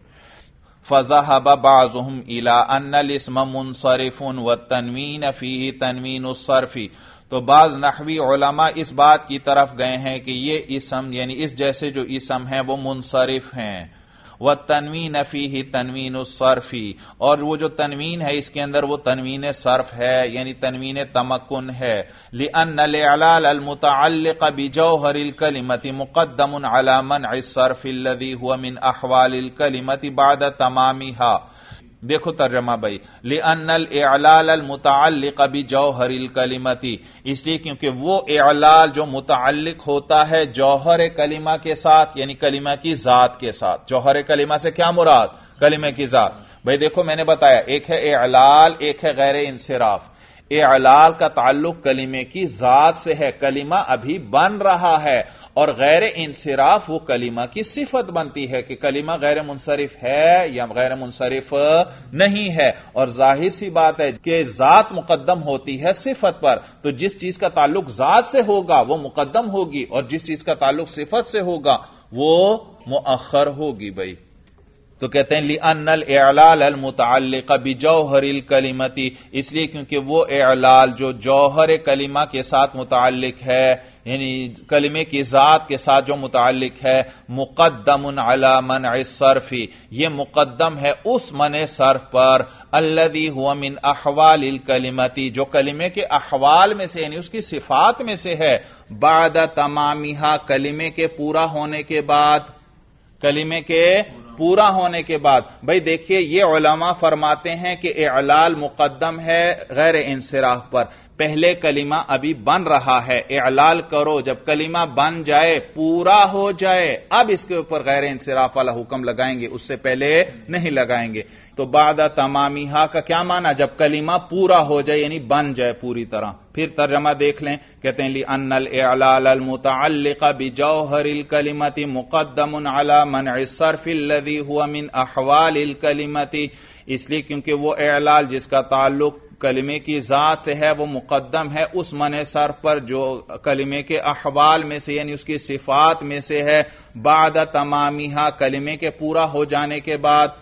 فذهب بعضهم الى ان الاسم منصرف والتنوین فيه تنوین الصرف، تو بعض نحوی علماء اس بات کی طرف گئے ہیں کہ یہ اسم یعنی اس جیسے جو اسم ہیں وہ منصرف ہیں، والتنوین فیہ تنوین الصرف، اور وہ جو تنوین ہے اس کے اندر وہ تنوین صرف ہے یعنی تنوین تمکن ہے۔ لأن الاعلال المتعلق بجوہر الکلمۃ مقدم علی منع الصرف الذي هو من احوال الکلمۃ بعد تمامها۔ دیکھو ترجمہ بھائی، لأن الاعلال المتعلق بجوہر الکلمۃ، اس لیے کیونکہ وہ اعلال جو متعلق ہوتا ہے جوہر کلمہ کے ساتھ یعنی کلمہ کی ذات کے ساتھ۔ جوہر کلمہ سے کیا مراد؟ کلمہ کی ذات۔ بھائی دیکھو میں نے بتایا ایک ہے اعلال، ایک ہے غیر انصراف۔ اعلال کا تعلق کلمے کی ذات سے ہے، کلمہ ابھی بن رہا ہے، اور غیر انصراف وہ کلمہ کی صفت بنتی ہے کہ کلمہ غیر منصرف ہے یا غیر منصرف نہیں ہے۔ اور ظاہر سی بات ہے کہ ذات مقدم ہوتی ہے صفت پر، تو جس چیز کا تعلق ذات سے ہوگا وہ مقدم ہوگی، اور جس چیز کا تعلق صفت سے ہوگا وہ مؤخر ہوگی بھائی۔ تو کہتے ہیں لأن الاعلال المتعلق بجوہر الکلمۃ، اس لیے کیونکہ وہ اعلال جو جوہر کلمہ کے ساتھ متعلق ہے یعنی کلمے کی ذات کے ساتھ جو متعلق ہے، مقدم علی منع الصرف، یہ مقدم ہے اس منع صرف پر، الذی هو من احوال الکلمۃ، جو کلمے کے احوال میں سے یعنی اس کی صفات میں سے ہے، بعد تمامها، کلمے کے پورا ہونے کے بعد، کلمے کے پورا ہونے کے بعد۔ بھائی دیکھیے یہ علماء فرماتے ہیں کہ اعلال مقدم ہے غیر انصراف پر، پہلے کلمہ ابھی بن رہا ہے، اعلال کرو، جب کلمہ بن جائے پورا ہو جائے اب اس کے اوپر غیر انصراف والا حکم لگائیں گے، اس سے پہلے نہیں لگائیں گے۔ تو بعد تمامیہا کا کیا معنی؟ جب کلمہ پورا ہو جائے یعنی بن جائے پوری طرح۔ پھر ترجمہ دیکھ لیں، کہتے ہیں لأن الاعلال المتعلق بجوہر الکلمۃ مقدم علی منع الصرف الذی هو من احوال الکلمۃ، اس لیے کیونکہ وہ اعلال جس کا تعلق کلمے کی ذات سے ہے وہ مقدم ہے اس منع صرف پر جو کلمے کے احوال میں سے یعنی اس کی صفات میں سے ہے، بعد تمامیہا، کلمے کے پورا ہو جانے کے بعد۔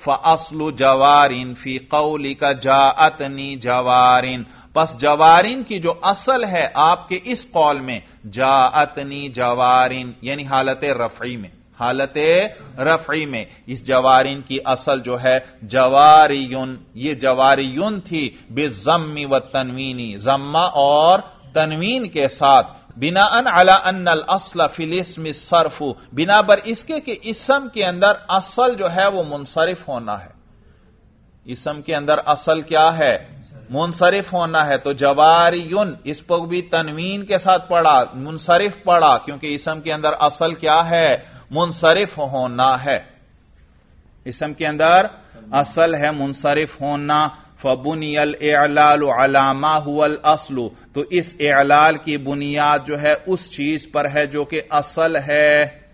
فَأَصْلُ جَوَارٍ فِي قَوْلِكَ جَاءَتْنِي جَوَارٍ، پس جوارین کی جو اصل ہے آپ کے اس قول میں جاءتنی جوارین، یعنی حالت رفعی میں، حالت رفعی میں اس جوارین کی اصل جو ہے جواریون، یہ جواریون تھی بالضم والتنوین، ضمہ اور تنوین کے ساتھ، بناء علی ان الاصل فی الاسم الصرف، بنا بر اس کے کہ اسم کے اندر اصل جو ہے وہ منصرف ہونا ہے، اسم کے اندر اصل کیا ہے؟ منصرف ہونا ہے، تو جواریون اس پر بھی تنوین کے ساتھ پڑھا، منصرف پڑھا، کیونکہ اسم کے اندر اصل کیا ہے؟ منصرف ہونا ہے، اسم کے اندر اصل ہے منصرف ہونا۔ فَبُنِيَ الْإِعْلَالُ عَلَى مَا هُوَ الْأَصْلُ، تو اس اعلال کی بنیاد جو ہے اس چیز پر ہے جو کہ اصل ہے،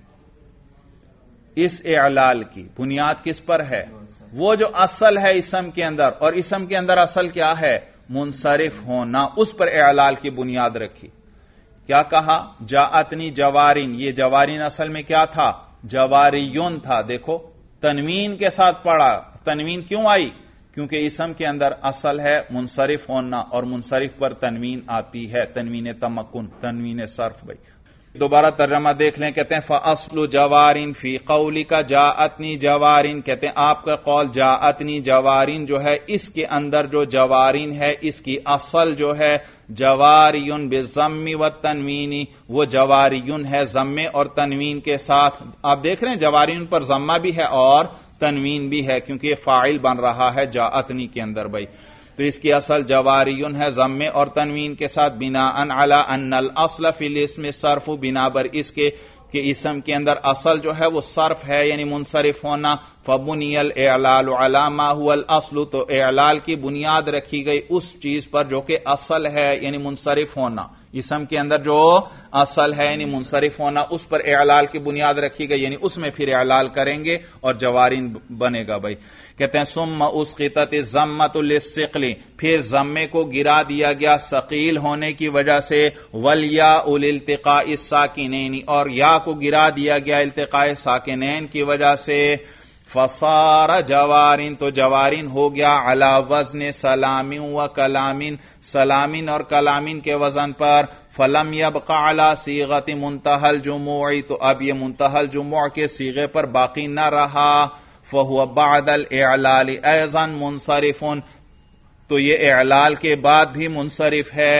اس اعلال کی بنیاد کس پر ہے؟ وہ جو اصل ہے اسم کے اندر، اور اسم کے اندر اصل کیا ہے؟ منصرف ہونا، اس پر اعلال کی بنیاد رکھی۔ کیا کہا؟ جاءتنی جوارین، یہ جوارین اصل میں کیا تھا؟ جواریون تھا، دیکھو تنوین کے ساتھ پڑھا، تنوین کیوں آئی؟ کیونکہ اسم کے اندر اصل ہے منصرف ہونا، اور منصرف پر تنوین آتی ہے، تنوین تمکن، تنوین صرف۔ بھائی دوبارہ ترجمہ دیکھ لیں، کہتے ہیں فَأَصْلُ جَوَارٍ فِي قَوْلِكَ جَاءَتْنِي جَوَارٍ، کہتے ہیں آپ کا قول جاءتنی جوارین جو ہے، اس کے اندر جو جوارین ہے اس کی اصل جو ہے جواریون بالضم والتنوین، وہ جواریون ہے ضمے اور تنوین کے ساتھ۔ آپ دیکھ رہے ہیں جواریون پر ضمہ بھی ہے اور تنوین بھی ہے، کیونکہ یہ فاعل بن رہا ہے جاءتنی کے اندر۔ بھائی تو اس کی اصل جواریون ہے ضمے اور تنوین کے ساتھ، بناء علی ان الاصل فی الاسم الصرف، بنا بر اس کے کہ اسم کے اندر اصل جو ہے وہ صرف ہے یعنی منصرف ہونا۔ فبنی الاعلال علی ما هو الاصل، تو اعلال کی بنیاد رکھی گئی اس چیز پر جو کہ اصل ہے یعنی منصرف ہونا، اسم کے اندر جو اصل ہے یعنی منصرف ہونا اس پر اعلال کی بنیاد رکھی گئی، یعنی اس میں پھر اعلال کریں گے اور جوارین بنے گا۔ بھائی کہتے ہیں ثم اسقطت الضمۃ للثقل، پھر ضمے کو گرا دیا گیا ثقیل ہونے کی وجہ سے، والیاء لالتقاء الساکنین، اور یا کو گرا دیا گیا التقاء ساکنین کی وجہ سے، فصار جوارین، تو جوارین ہو گیا علی وزن سلام و کلامین، سلامین اور کلامین کے وزن پر، فلم یبق علی صیغۃ منتہی الجموع، تو اب یہ منتہی الجموع کے صیغے پر باقی نہ رہا، فہو بعد الاعلال ایضا منصرف، تو یہ اعلال کے بعد بھی منصرف ہے،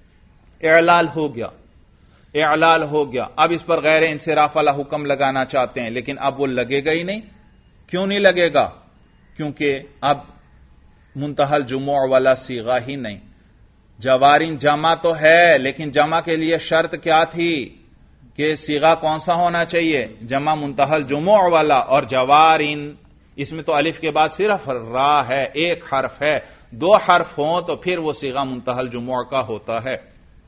اعلال ہو گیا، اعلال ہو گیا، اب اس پر غیر انصراف والا حکم لگانا چاہتے ہیں، لیکن اب وہ لگے گا ہی نہیں۔ کیوں نہیں لگے گا؟ کیونکہ اب منتہی الجموع والا صیغہ ہی نہیں، جوارین جمع تو ہے لیکن جمع کے لیے شرط کیا تھی کہ صیغہ کون سا ہونا چاہیے؟ جمع منتہی الجموع والا، اور جوارین اس میں تو الف کے بعد صرف را ہے، ایک حرف ہے، دو حرف ہوں تو پھر وہ صیغہ منتہی الجموع کا ہوتا ہے۔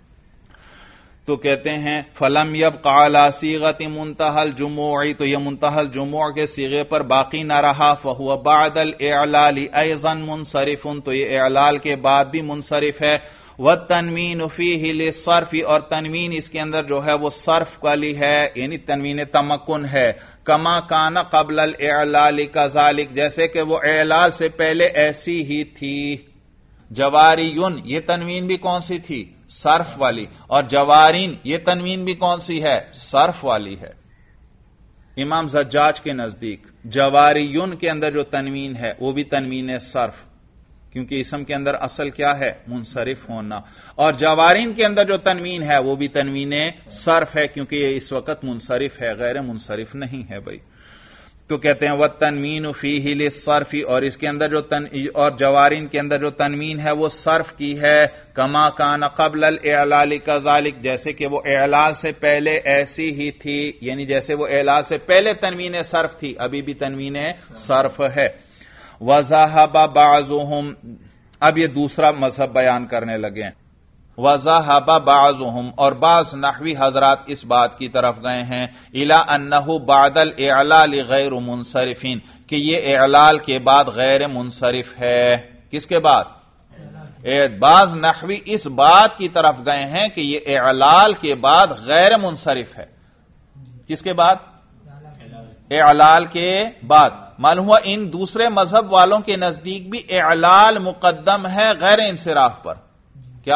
تو کہتے ہیں فلم یبق علی صیغۃ منتہی الجموع، تو یہ منتہی الجموع کے صیغے پر باقی نہ رہا، فہو بعد الاعلال ایضا منصرف، تو یہ اعلال کے بعد بھی منصرف ہے، والتنوین فیہ للصرف، اور تنوین اس کے اندر جو ہے وہ صرف والی ہے یعنی تنوین تمکن ہے، کما کان قبل الاعلال کذالک، جیسے کہ وہ اعلال سے پہلے ایسی ہی تھی۔ جواریون یہ تنوین بھی کون سی تھی؟ صرف والی، اور جوارین یہ تنوین بھی کون سی ہے؟ صرف والی ہے۔ امام زجاج کے نزدیک جواریون کے اندر جو تنوین ہے وہ بھی تنوین صرف، کیونکہ اسم کے اندر اصل کیا ہے؟ منصرف ہونا، اور جوارین کے اندر جو تنوین ہے وہ بھی تنوین صرف ہے، کیونکہ یہ اس وقت منصرف ہے، غیر منصرف نہیں ہے۔ بھائی تو کہتے ہیں وَالتَّنْوِينُ فِيهِ لِلصَّرْفِ، اور اس کے اندر اور جوارین کے اندر جو تنوین ہے وہ صرف کی ہے، کما کان قبل الاعلال کذالک، جیسے کہ وہ اعلال سے پہلے ایسی ہی تھی، یعنی جیسے وہ اعلال سے پہلے تنوین صرف تھی ابھی بھی تنوین صرف ہے۔ وَذَهَبَ بَعْضُهُمْ، اب یہ دوسرا مذہب بیان کرنے لگے ہیں، وَذَهَبَ بَعْضُهُمْ، اور بعض نحوی حضرات اس بات کی طرف گئے ہیں، إِلَىٰ أَنَّهُ بَعْدَ الْإِعْلَالِ غَيْرُ مُنصَرِفٍ، کہ یہ اعلال کے بعد غیر منصرف ہے۔ کس کے بعد؟ بعض نحوی اس بات کی طرف گئے ہیں کہ یہ اعلال کے بعد غیر منصرف ہے۔ کس کے بعد؟ اعلال کے بعد، معلوم ہوا ان دوسرے مذہب والوں کے نزدیک بھی اعلال مقدم ہے غیر انصراف پر. کیا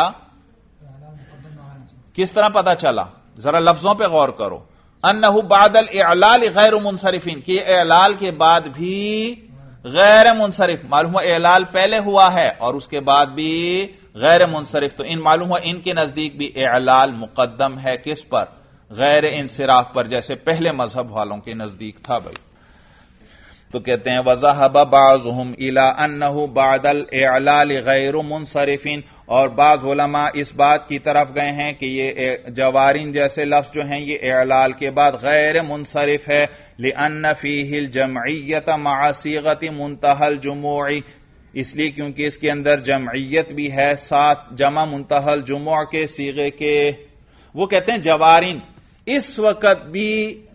کس طرح پتا چلا؟ ذرا لفظوں پہ غور کرو. انہ بعد الاعلال غیر منصرفین، کہ اعلال کے بعد بھی غیر منصرف. معلوم ہوا اعلال پہلے ہوا ہے اور اس کے بعد بھی غیر منصرف. تو ان معلوم ہوا ان کے نزدیک بھی اعلال مقدم ہے کس پر؟ غیر انصراف پر، جیسے پہلے مذہب والوں کے نزدیک تھا بھائی. تو کہتے ہیں وَذَهَبَ بَعْضُهُمْ إِلَىٰ أَنَّهُ بَعْدَ الْإِعْلَالِ غَيْرُ مُنصَرِفٍ، اور بعض علماء اس بات کی طرف گئے ہیں کہ یہ جوارین جیسے لفظ جو ہیں یہ اعلال کے بعد غیر منصرف ہے. لِأَنَّ فِيهِ الْجَمْعِيَّةَ مَعَ صِيغَةِ مُنْتَهَى الْجُمُوعِ، اس لیے کیونکہ اس کے اندر جمعیت بھی ہے ساتھ جمع منتہى الجموع کے صیغے کے. وہ کہتے ہیں جوارین اس وقت بھی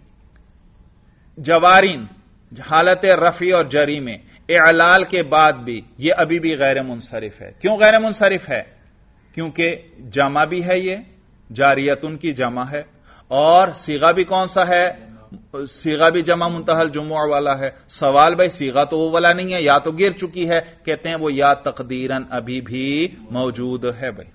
جوارین حالت رفع اور جری میں اعلال کے بعد بھی یہ ابھی بھی غیر منصرف ہے. کیوں غیر منصرف ہے؟ کیونکہ جمع بھی ہے، یہ جاریتن کی جمع ہے، اور صیغہ بھی کون سا ہے؟ صیغہ بھی جمع منتہى الجموع والا ہے. سوال بھائی صیغہ تو وہ والا نہیں ہے، یا تو گر چکی ہے. کہتے ہیں وہ یا تقدیراً ابھی بھی موجود ہے. بھائی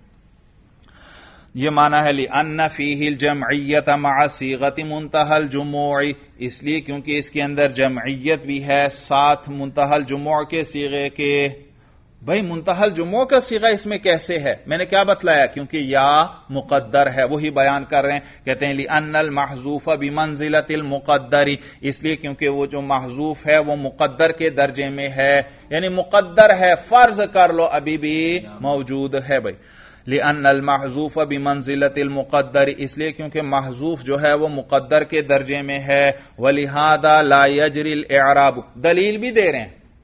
یہ معنی ہے لِأَنَّ فِيهِ الْجَمْعِيَّةَ مَعَ صِيغَةِ مُنْتَهَى الْجُمُوعِ، اس لیے کیونکہ اس کے اندر جمعیت بھی ہے ساتھ منتہى الجموع کے صیغے کے. بھائی منتہى الجموع کا صیغہ اس میں کیسے ہے؟ میں نے کیا بتلایا؟ کیونکہ یا مقدر ہے، وہی بیان کر رہے ہیں. کہتے ہیں لِأَنَّ الْمَحْذُوفَ بِمَنْزِلَةِ الْمُقَدَّرِ، اس لیے کیونکہ وہ جو محذوف ہے وہ مقدر کے درجے میں ہے، یعنی مقدر ہے، فرض کر لو ابھی بھی موجود ہے. بھائی لِأَنَّ الْمَحْذُوفَ بِمَنْزِلَةِ الْمُقَدَّرِ، اس لیے کیونکہ محذوف جو ہے وہ مقدر کے درجے میں ہے. وَلِهَذَا لَا يَجْرِي الْإِعْرَابُ، دلیل بھی دے رہے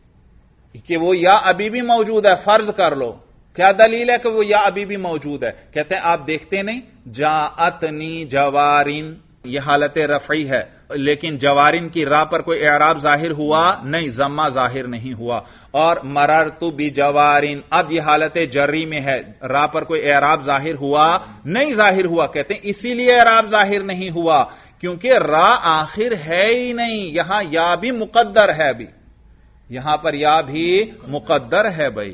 ہیں کہ وہ یا ابھی بھی موجود ہے، فرض کر لو. کیا دلیل ہے کہ وہ یا ابھی بھی موجود ہے؟ کہتے ہیں آپ دیکھتے نہیں جاءتنی جوارین، یہ حالت رفعی ہے، لیکن جوارین کی راہ پر کوئی اعراب ظاہر ہوا نہیں، ضمہ ظاہر نہیں ہوا. اور مررت بجوارین، اب یہ حالت جری میں ہے، راہ پر کوئی اعراب ظاہر ہوا نہیں، ظاہر ہوا. کہتے ہیں اسی لیے اعراب ظاہر نہیں ہوا کیونکہ راہ آخر ہے ہی نہیں. یہاں یا بھی مقدر ہے، بھی یہاں پر یا بھی مقدر ہے. بھائی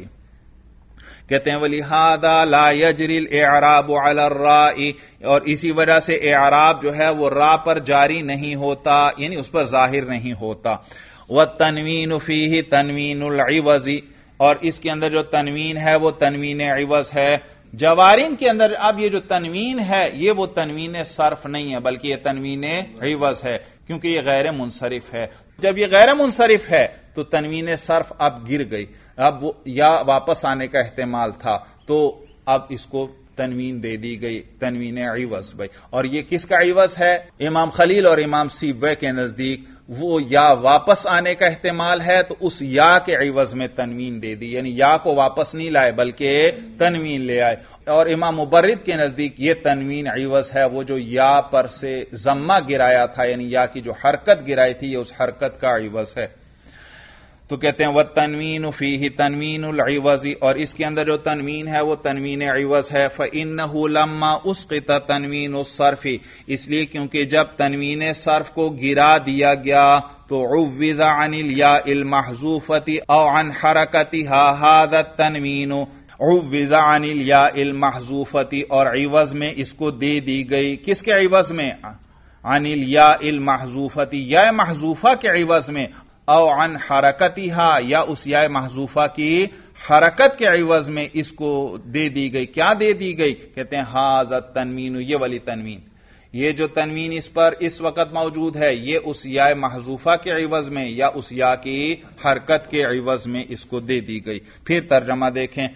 کہتے ہیں وَلِهَذَا لَا يَجْرِي الْإِعْرَابُ عَلَى الرَّاءِ، اور اسی وجہ سے اعراب جو ہے وہ راہ پر جاری نہیں ہوتا، یعنی اس پر ظاہر نہیں ہوتا. وَالتَّنْوِينُ فِيهِ تَنْوِينُ الْعِوَزِ، اور اس کے اندر جو تنوین ہے وہ تنوین عوض ہے. جوارین کے اندر اب یہ جو تنوین ہے یہ وہ تنوین صرف نہیں ہے بلکہ یہ تنوین عوض ہے، کیونکہ یہ غیر منصرف ہے. جب یہ غیر منصرف ہے تو تنوین صرف اب گر گئی، اب وہ یا واپس آنے کا احتمال تھا تو اب اس کو تنوین دے دی گئی، تنوین عوض. بھائی اور یہ کس کا عوض ہے؟ امام خلیل اور امام سیبوے کے نزدیک وہ یا واپس آنے کا احتمال ہے تو اس یا کے عوض میں تنوین دے دی، یعنی یا کو واپس نہیں لائے بلکہ تنوین لے آئے. اور امام مبرد کے نزدیک یہ تنوین عوض ہے، وہ جو یا پر سے ضمہ گرایا تھا، یعنی یا کی جو حرکت گرائی تھی یہ اس حرکت کا عوض ہے. تو کہتے ہیں وَالتَّنْوِينُ فِيهِ تَنْوِينُ الْعِوَزِ، اور اس کے اندر جو تنوین ہے وہ تنوین عوض ہے. فَإِنَّهُ لَمَّا أُسْقِطَ تَنْوِينُ الصَّرْفِ، اس لیے کیونکہ جب تنوین صرف کو گرا دیا گیا تو عُوِّضَ عَنِ الْيَاءِ الْمَحْذُوفَةِ أَوْ عَنْ حَرَكَتِهَا هَذَا التَّنْوِينُ، عُوِّضَ عَنِ الْيَاءِ الْمَحْذُوفَةِ، اور عوض میں اس کو دے دی گئی. کس کے عوض میں؟ عن الْيَاءِ الْمَحْذُوفَةِ، یا محذوفہ کے عوض میں، او عن حرکتها، یا اس یا محذوفہ کی حرکت کے عوض میں اس کو دے دی گئی. کیا دے دی گئی؟ کہتے ہیں ھذا التنوین، یہ والی تنوین، یہ جو تنوین اس پر اس وقت موجود ہے یہ اس یا محذوفہ کے عوض میں یا اس یا کی حرکت کے عوض میں اس کو دے دی گئی. پھر ترجمہ دیکھیں.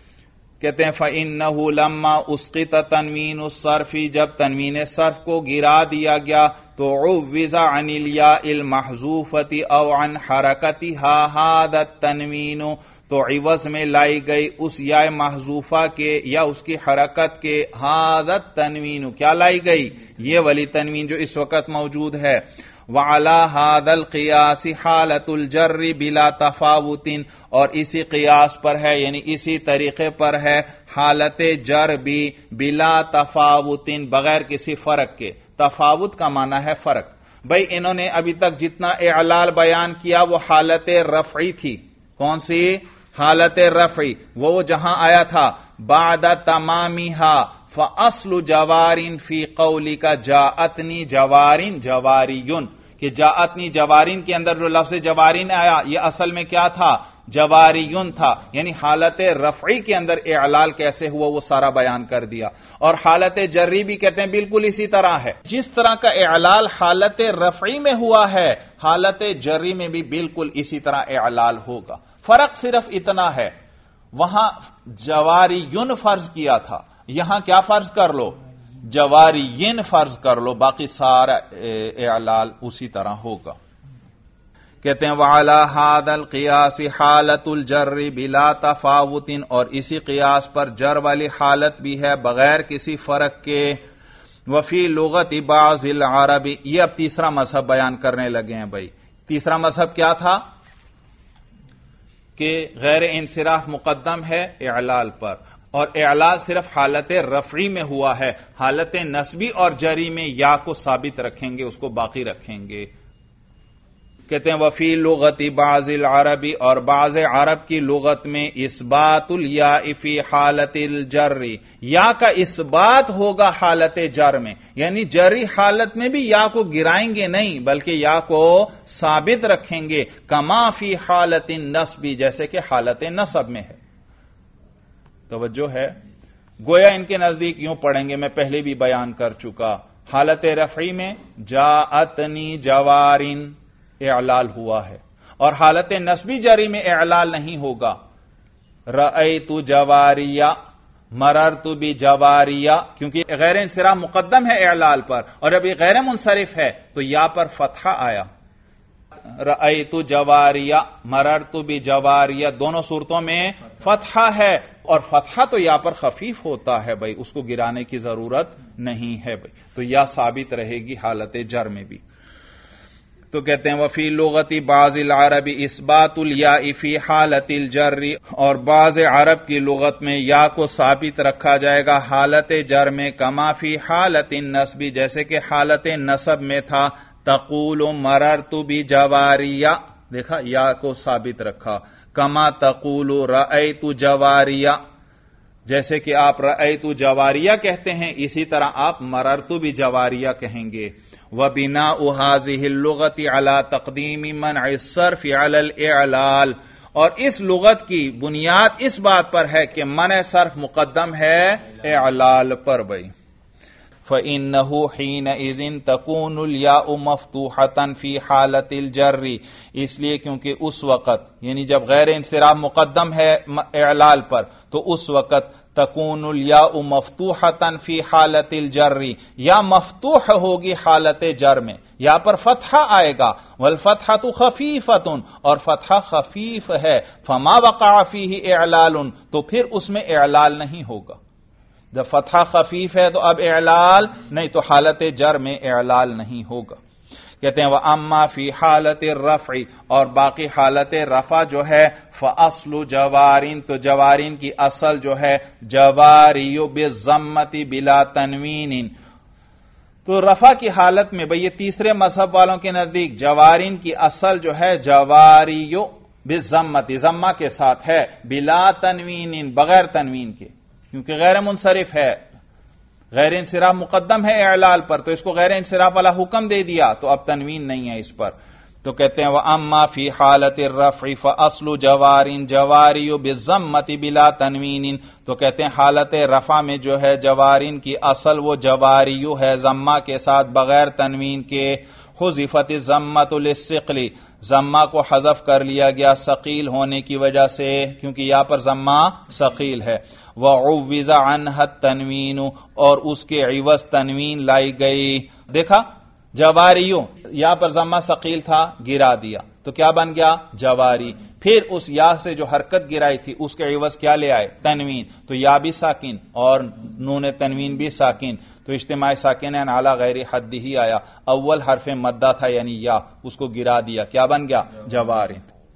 کہتے ہیں فَإِنَّهُ لَمَّا أُسْقِطَ تَنْوِينُ الصَّرْفِ، جب تنوین صرف کو گرا دیا گیا تو عُوِّضَ عَنِ الْيَاءِ الْمَحْذُوفَةِ أَوْ عَنْ حَرَكَتِهَا هَذَا التَّنْوِينُ، تو عوض میں لائی گئی اس یا محذوفہ کے یا اس کی حرکت کے هَذَا التَّنْوِينُ، کیا لائی گئی؟ یہ والی تنوین جو اس وقت موجود ہے. وَعَلَى هَذَا الْقِيَاسِ حَالَةُ الْجَرِّ بِلَا تَفَاوُتٍ، اور اسی قیاس پر ہے یعنی اسی طریقے پر ہے حالت جر بھی بلا تفاوت، بغیر کسی فرق کے. تفاوت کا معنی ہے فرق. بھائی انہوں نے ابھی تک جتنا اعلال بیان کیا وہ حالت رفعی تھی. کون سی حالت رفعی؟ وہ جہاں آیا تھا بعد تمامیہا فاصل جوارین فی قولی کا جاءتنی جوارین جواریون، کہ جاءتنی جوارین کے اندر جو لفظ جوارین آیا یہ اصل میں کیا تھا؟ جواریون تھا. یعنی حالت رفعی کے اندر اعلال کیسے ہوا وہ سارا بیان کر دیا. اور حالت جری بھی کہتے ہیں بالکل اسی طرح ہے. جس طرح کا اعلال حالت رفعی میں ہوا ہے حالت جری میں بھی بالکل اسی طرح اعلال ہوگا. فرق صرف اتنا ہے، وہاں جواریون فرض کیا تھا، یہاں کیا فرض کر لو؟ جواریین فرض کر لو، باقی سارا اعلال اسی طرح ہوگا. کہتے ہیں وعلی ھذا القیاس حالت الجر بلا تفاوت، اور اسی قیاس پر جر والی حالت بھی ہے بغیر کسی فرق کے. وفی لغت بعض العرب، یہ اب تیسرا مذہب بیان کرنے لگے ہیں. بھائی تیسرا مذہب کیا تھا؟ کہ غیر انصراف مقدم ہے اعلال پر، اور اعلال صرف حالت رفعی میں ہوا ہے، حالت نصبی اور جری میں یا کو ثابت رکھیں گے، اس کو باقی رکھیں گے. کہتے ہیں وفی لغت بعض العربی، اور بعض عرب کی لغت میں اثبات الیاء فی حالت الجر، یا کا اثبات ہوگا حالت جر میں، یعنی جری حالت میں بھی یا کو گرائیں گے نہیں بلکہ یا کو ثابت رکھیں گے، کما فی حالت النصب، جیسے کہ حالت نصب میں ہے. توجہ ہے، گویا ان کے نزدیک یوں پڑھیں گے، میں پہلے بھی بیان کر چکا، حالت رفعی میں جاءتنی جوارن اعلال ہوا ہے، اور حالت نصبی جری میں اعلال نہیں ہوگا. رأیت جواریہ، مررت بجواریہ، کیونکہ غیر انصراف مقدم ہے اعلال پر، اور اب یہ غیر منصرف ہے تو یا پر فتحہ آیا. رأیت جواریہ، مررت بجواریہ، دونوں صورتوں میں فتحہ ہے، اور فتحہ تو یا پر خفیف ہوتا ہے بھائی، اس کو گرانے کی ضرورت نہیں ہے بھائی، تو یا ثابت رہے گی حالت جر میں بھی. تو کہتے ہیں وفی لغت بعض العرب اثبات الیاء فی حالت الجر، اور بعض عرب کی لغت میں یا کو ثابت رکھا جائے گا حالت جر میں، کما فی حالت النصب، جیسے کہ حالت نصب میں تھا. تقول مررت بجواریہ، دیکھا یا کو ثابت رکھا. کما تقول رأیت جواریہ، جیسے کہ آپ رأیت جواریہ کہتے ہیں اسی طرح آپ مررت بجواریہ کہیں گے. وَبِنَاءُ هَذِهِ اللُّغَةِ عَلَى تَقْدِيمِ مَنْعِ الصَّرْفِ عَلَى الْإِعْلَالِ، اور اس لغت کی بنیاد اس بات پر ہے کہ منع صرف مقدم ہے اعلال پر. بھائی فَإِنَّهُ حِينَئِذٍ تَكُونُ الْيَاءُ مَفْتُوحَةً فِي حَالَةِ الْجَرِّ، اس لیے کیونکہ اس وقت، یعنی جب غیر انصراف مقدم ہے اعلال پر، تو اس وقت تکون الیاء مفتوحۃ فی حالت الجر، یا مفتوح ہوگی حالت جر میں، یا پر فتحہ آئے گا. والفتحۃ خفیفۃ، اور فتحہ خفیف ہے. فما وقع فیہ اعلال، تو پھر اس میں اعلال نہیں ہوگا. جب فتحہ خفیف ہے تو اب اعلال نہیں، تو حالت جر میں اعلال نہیں ہوگا. کہتے ہیں وَأَمَّا فِي حَالَةِ الرَّفْعِ، اور باقی حالت رفع جو ہے فَأَصْلُ جَوَارٍ، تو جوارین کی اصل جو ہے جواریُ بِالضَّمَّةِ بِلَا تَنْوِینٍ. تو رفع کی حالت میں بھئی یہ تیسرے مذہب والوں کے نزدیک جوارین کی اصل جو ہے جواریُ بالضمۃ، ضمہ کے ساتھ ہے، بلا تنوین، بغیر تنوین کے، کیونکہ غیر منصرف ہے، غیر انصراف مقدم ہے اعلال پر، تو اس کو غیر انصراف والا حکم دے دیا تو اب تنوین نہیں ہے اس پر. تو کہتے ہیں وَأَمَّا فِي حَالَةِ الرَّفْعِ فَأَصْلُ جَوَارٍ جَوَارِيُ بِالضَّمَّةِ بِلَا تَنْوِینٍ، تو کہتے ہیں حالت رفع میں جو ہے جوارین کی اصل وہ جواریو ہے، ضمہ کے ساتھ بغیر تنوین کے. حُذِفَتِ الضَّمَّةُ لِلثِّقْلِ، ضمہ کو حذف کر لیا گیا ثقیل ہونے کی وجہ سے، کیونکہ یہاں پر ضمہ ثقیل ہے. وَعُوِّزَ عَنْهَا التَّنْوِینُ، اور اس کے عوض تنوین لائی گئی. دیکھا جواریوں، یہاں پر ضمہ ثقیل تھا، گرا دیا تو کیا بن گیا؟ جواری. پھر اس یا سے جو حرکت گرائی تھی اس کے عوض کیا لے آئے؟ تنوین. تو یا بھی ساکن اور نون تنوین بھی ساکن، تو اجتماع ساکنین علی غیر حد ہی آیا. اول حرف مدہ تھا یعنی یا، اس کو گرا دیا، کیا بن گیا؟ جواری.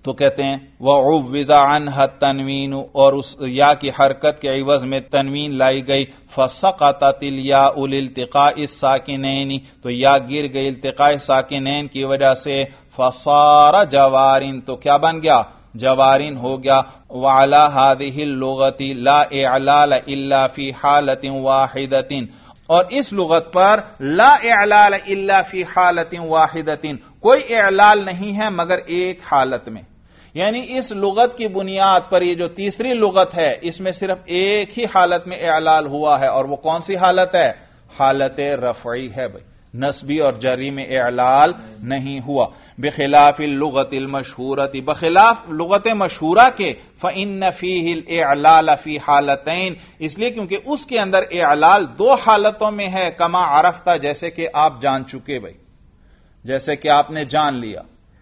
تو کہتے ہیں وَعُوِّزَ عَنْهَا التَّنْوِينُ، اور اس یا کی حرکت کے عوض میں تنوین لائی گئی، فَسَقَطَتِ الْيَاءُ لِالْتِقَاءِ السَّاكِنَيْنِ، تو یا گر گئی التقاء ساکنین کی وجہ سے، فَصَارَ جَوَارٍ، تو کیا بن گیا؟ جوارن ہو گیا۔ وَعَلَى هَذِهِ اللُّغَةِ لَا إِعْلَالَ إِلَّا فِي حَالَةٍ وَاحِدَةٍ، اور اس لغت پر لا اعلال الا فی حالت واحدۃ، کوئی اعلال نہیں ہے مگر ایک حالت میں، یعنی اس لغت کی بنیاد پر یہ جو تیسری لغت ہے اس میں صرف ایک ہی حالت میں اعلال ہوا ہے، اور وہ کون سی حالت ہے؟ حالت رفعی ہے بھائی، نسبی اور جری میں اعلال نہیں ہوا۔ بخلاف اللغت المشہورۃ، بخلاف لغت مشہورہ کے، فإن فیہ الاعلال فی حالتین، اس لیے کیونکہ اس کے اندر اعلال دو حالتوں میں ہے، کما عرفت، جیسے کہ آپ جان چکے بھائی، جیسے کہ آپ نے جان لیا۔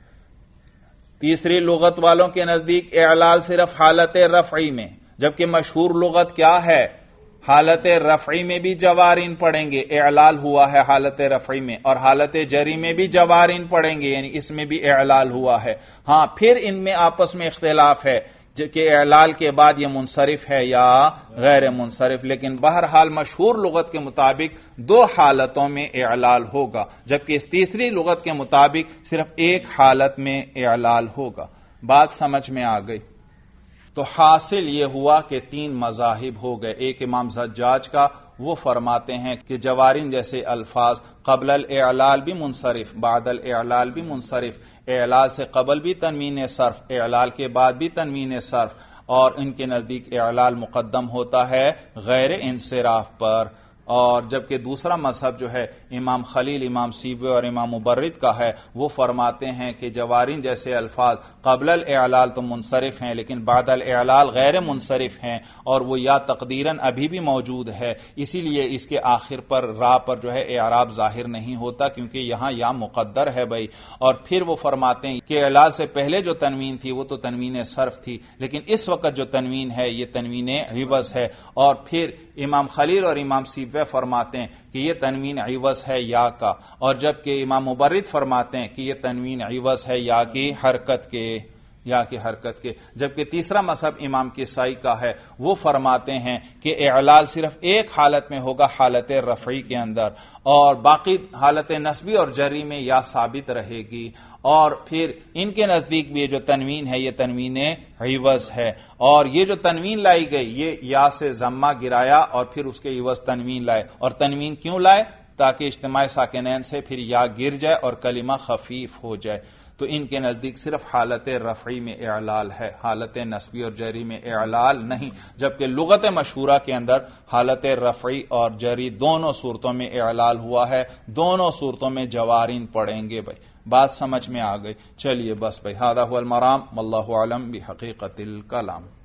تیسری لغت والوں کے نزدیک اعلال صرف حالت رفعی میں، جبکہ مشہور لغت کیا ہے؟ حالت رفعی میں بھی جوارین پڑھیں گے، اعلال ہوا ہے حالت رفعی میں، اور حالت جری میں بھی جوارین پڑھیں گے، یعنی اس میں بھی اعلال ہوا ہے۔ ہاں پھر ان میں آپس میں اختلاف ہے کہ اعلال کے بعد یہ منصرف ہے یا غیر منصرف، لیکن بہرحال مشہور لغت کے مطابق دو حالتوں میں اعلال ہوگا، جبکہ اس تیسری لغت کے مطابق صرف ایک حالت میں اعلال ہوگا۔ بات سمجھ میں آ گئی؟ تو حاصل یہ ہوا کہ تین مذاہب ہو گئے۔ ایک امام زجاج کا، وہ فرماتے ہیں کہ جوارن جیسے الفاظ قبل الاعلال بھی منصرف، بعد الاعلال بھی منصرف، اعلال سے قبل بھی تنوین صرف، اعلال کے بعد بھی تنوین صرف، اور ان کے نزدیک اعلال مقدم ہوتا ہے غیر انصراف پر۔ اور جبکہ دوسرا مذہب جو ہے امام خلیل، امام سیبوی اور امام مبرد کا ہے، وہ فرماتے ہیں کہ جوارن جیسے الفاظ قبل الاعلال تو منصرف ہیں لیکن بعد الاعلال غیر منصرف ہیں، اور وہ یا تقدیراً ابھی بھی موجود ہے، اسی لیے اس کے آخر پر را پر جو ہے اعراب ظاہر نہیں ہوتا، کیونکہ یہاں یا مقدر ہے بھائی۔ اور پھر وہ فرماتے ہیں کہ اعلال سے پہلے جو تنوین تھی وہ تو تنوین صرف تھی، لیکن اس وقت جو تنوین ہے یہ تنوین عوض ہے۔ اور پھر امام خلیل اور امام سیبوی فرماتے ہیں کہ یہ تنوین عوض ہے یا کا، اور جبکہ امام مبرد فرماتے ہیں کہ یہ تنوین عوض ہے یا کی حرکت کے، جبکہ تیسرا مذہب امام کسائی کا ہے، وہ فرماتے ہیں کہ اعلال صرف ایک حالت میں ہوگا، حالت رفعی کے اندر، اور باقی حالت نسبی اور جری میں یا ثابت رہے گی۔ اور پھر ان کے نزدیک بھی یہ جو تنوین ہے یہ تنوین عوض ہے، اور یہ جو تنوین لائی گئی یہ یا سے ضمہ گرایا اور پھر اس کے عوض تنوین لائے، اور تنوین کیوں لائے؟ تاکہ اجتماع ساکنین سے پھر یا گر جائے اور کلمہ خفیف ہو جائے۔ تو ان کے نزدیک صرف حالت رفعی میں اعلال ہے، حالت نسبی اور جری میں اعلال نہیں، جبکہ لغت مشہورہ کے اندر حالت رفعی اور جری دونوں صورتوں میں اعلال ہوا ہے، دونوں صورتوں میں جوارین پڑیں گے بھائی۔ بات سمجھ میں آ گئی؟ چلیے بس بھائی، ھذا ھو المرام واللہ اعلم بحقیقت الکلام۔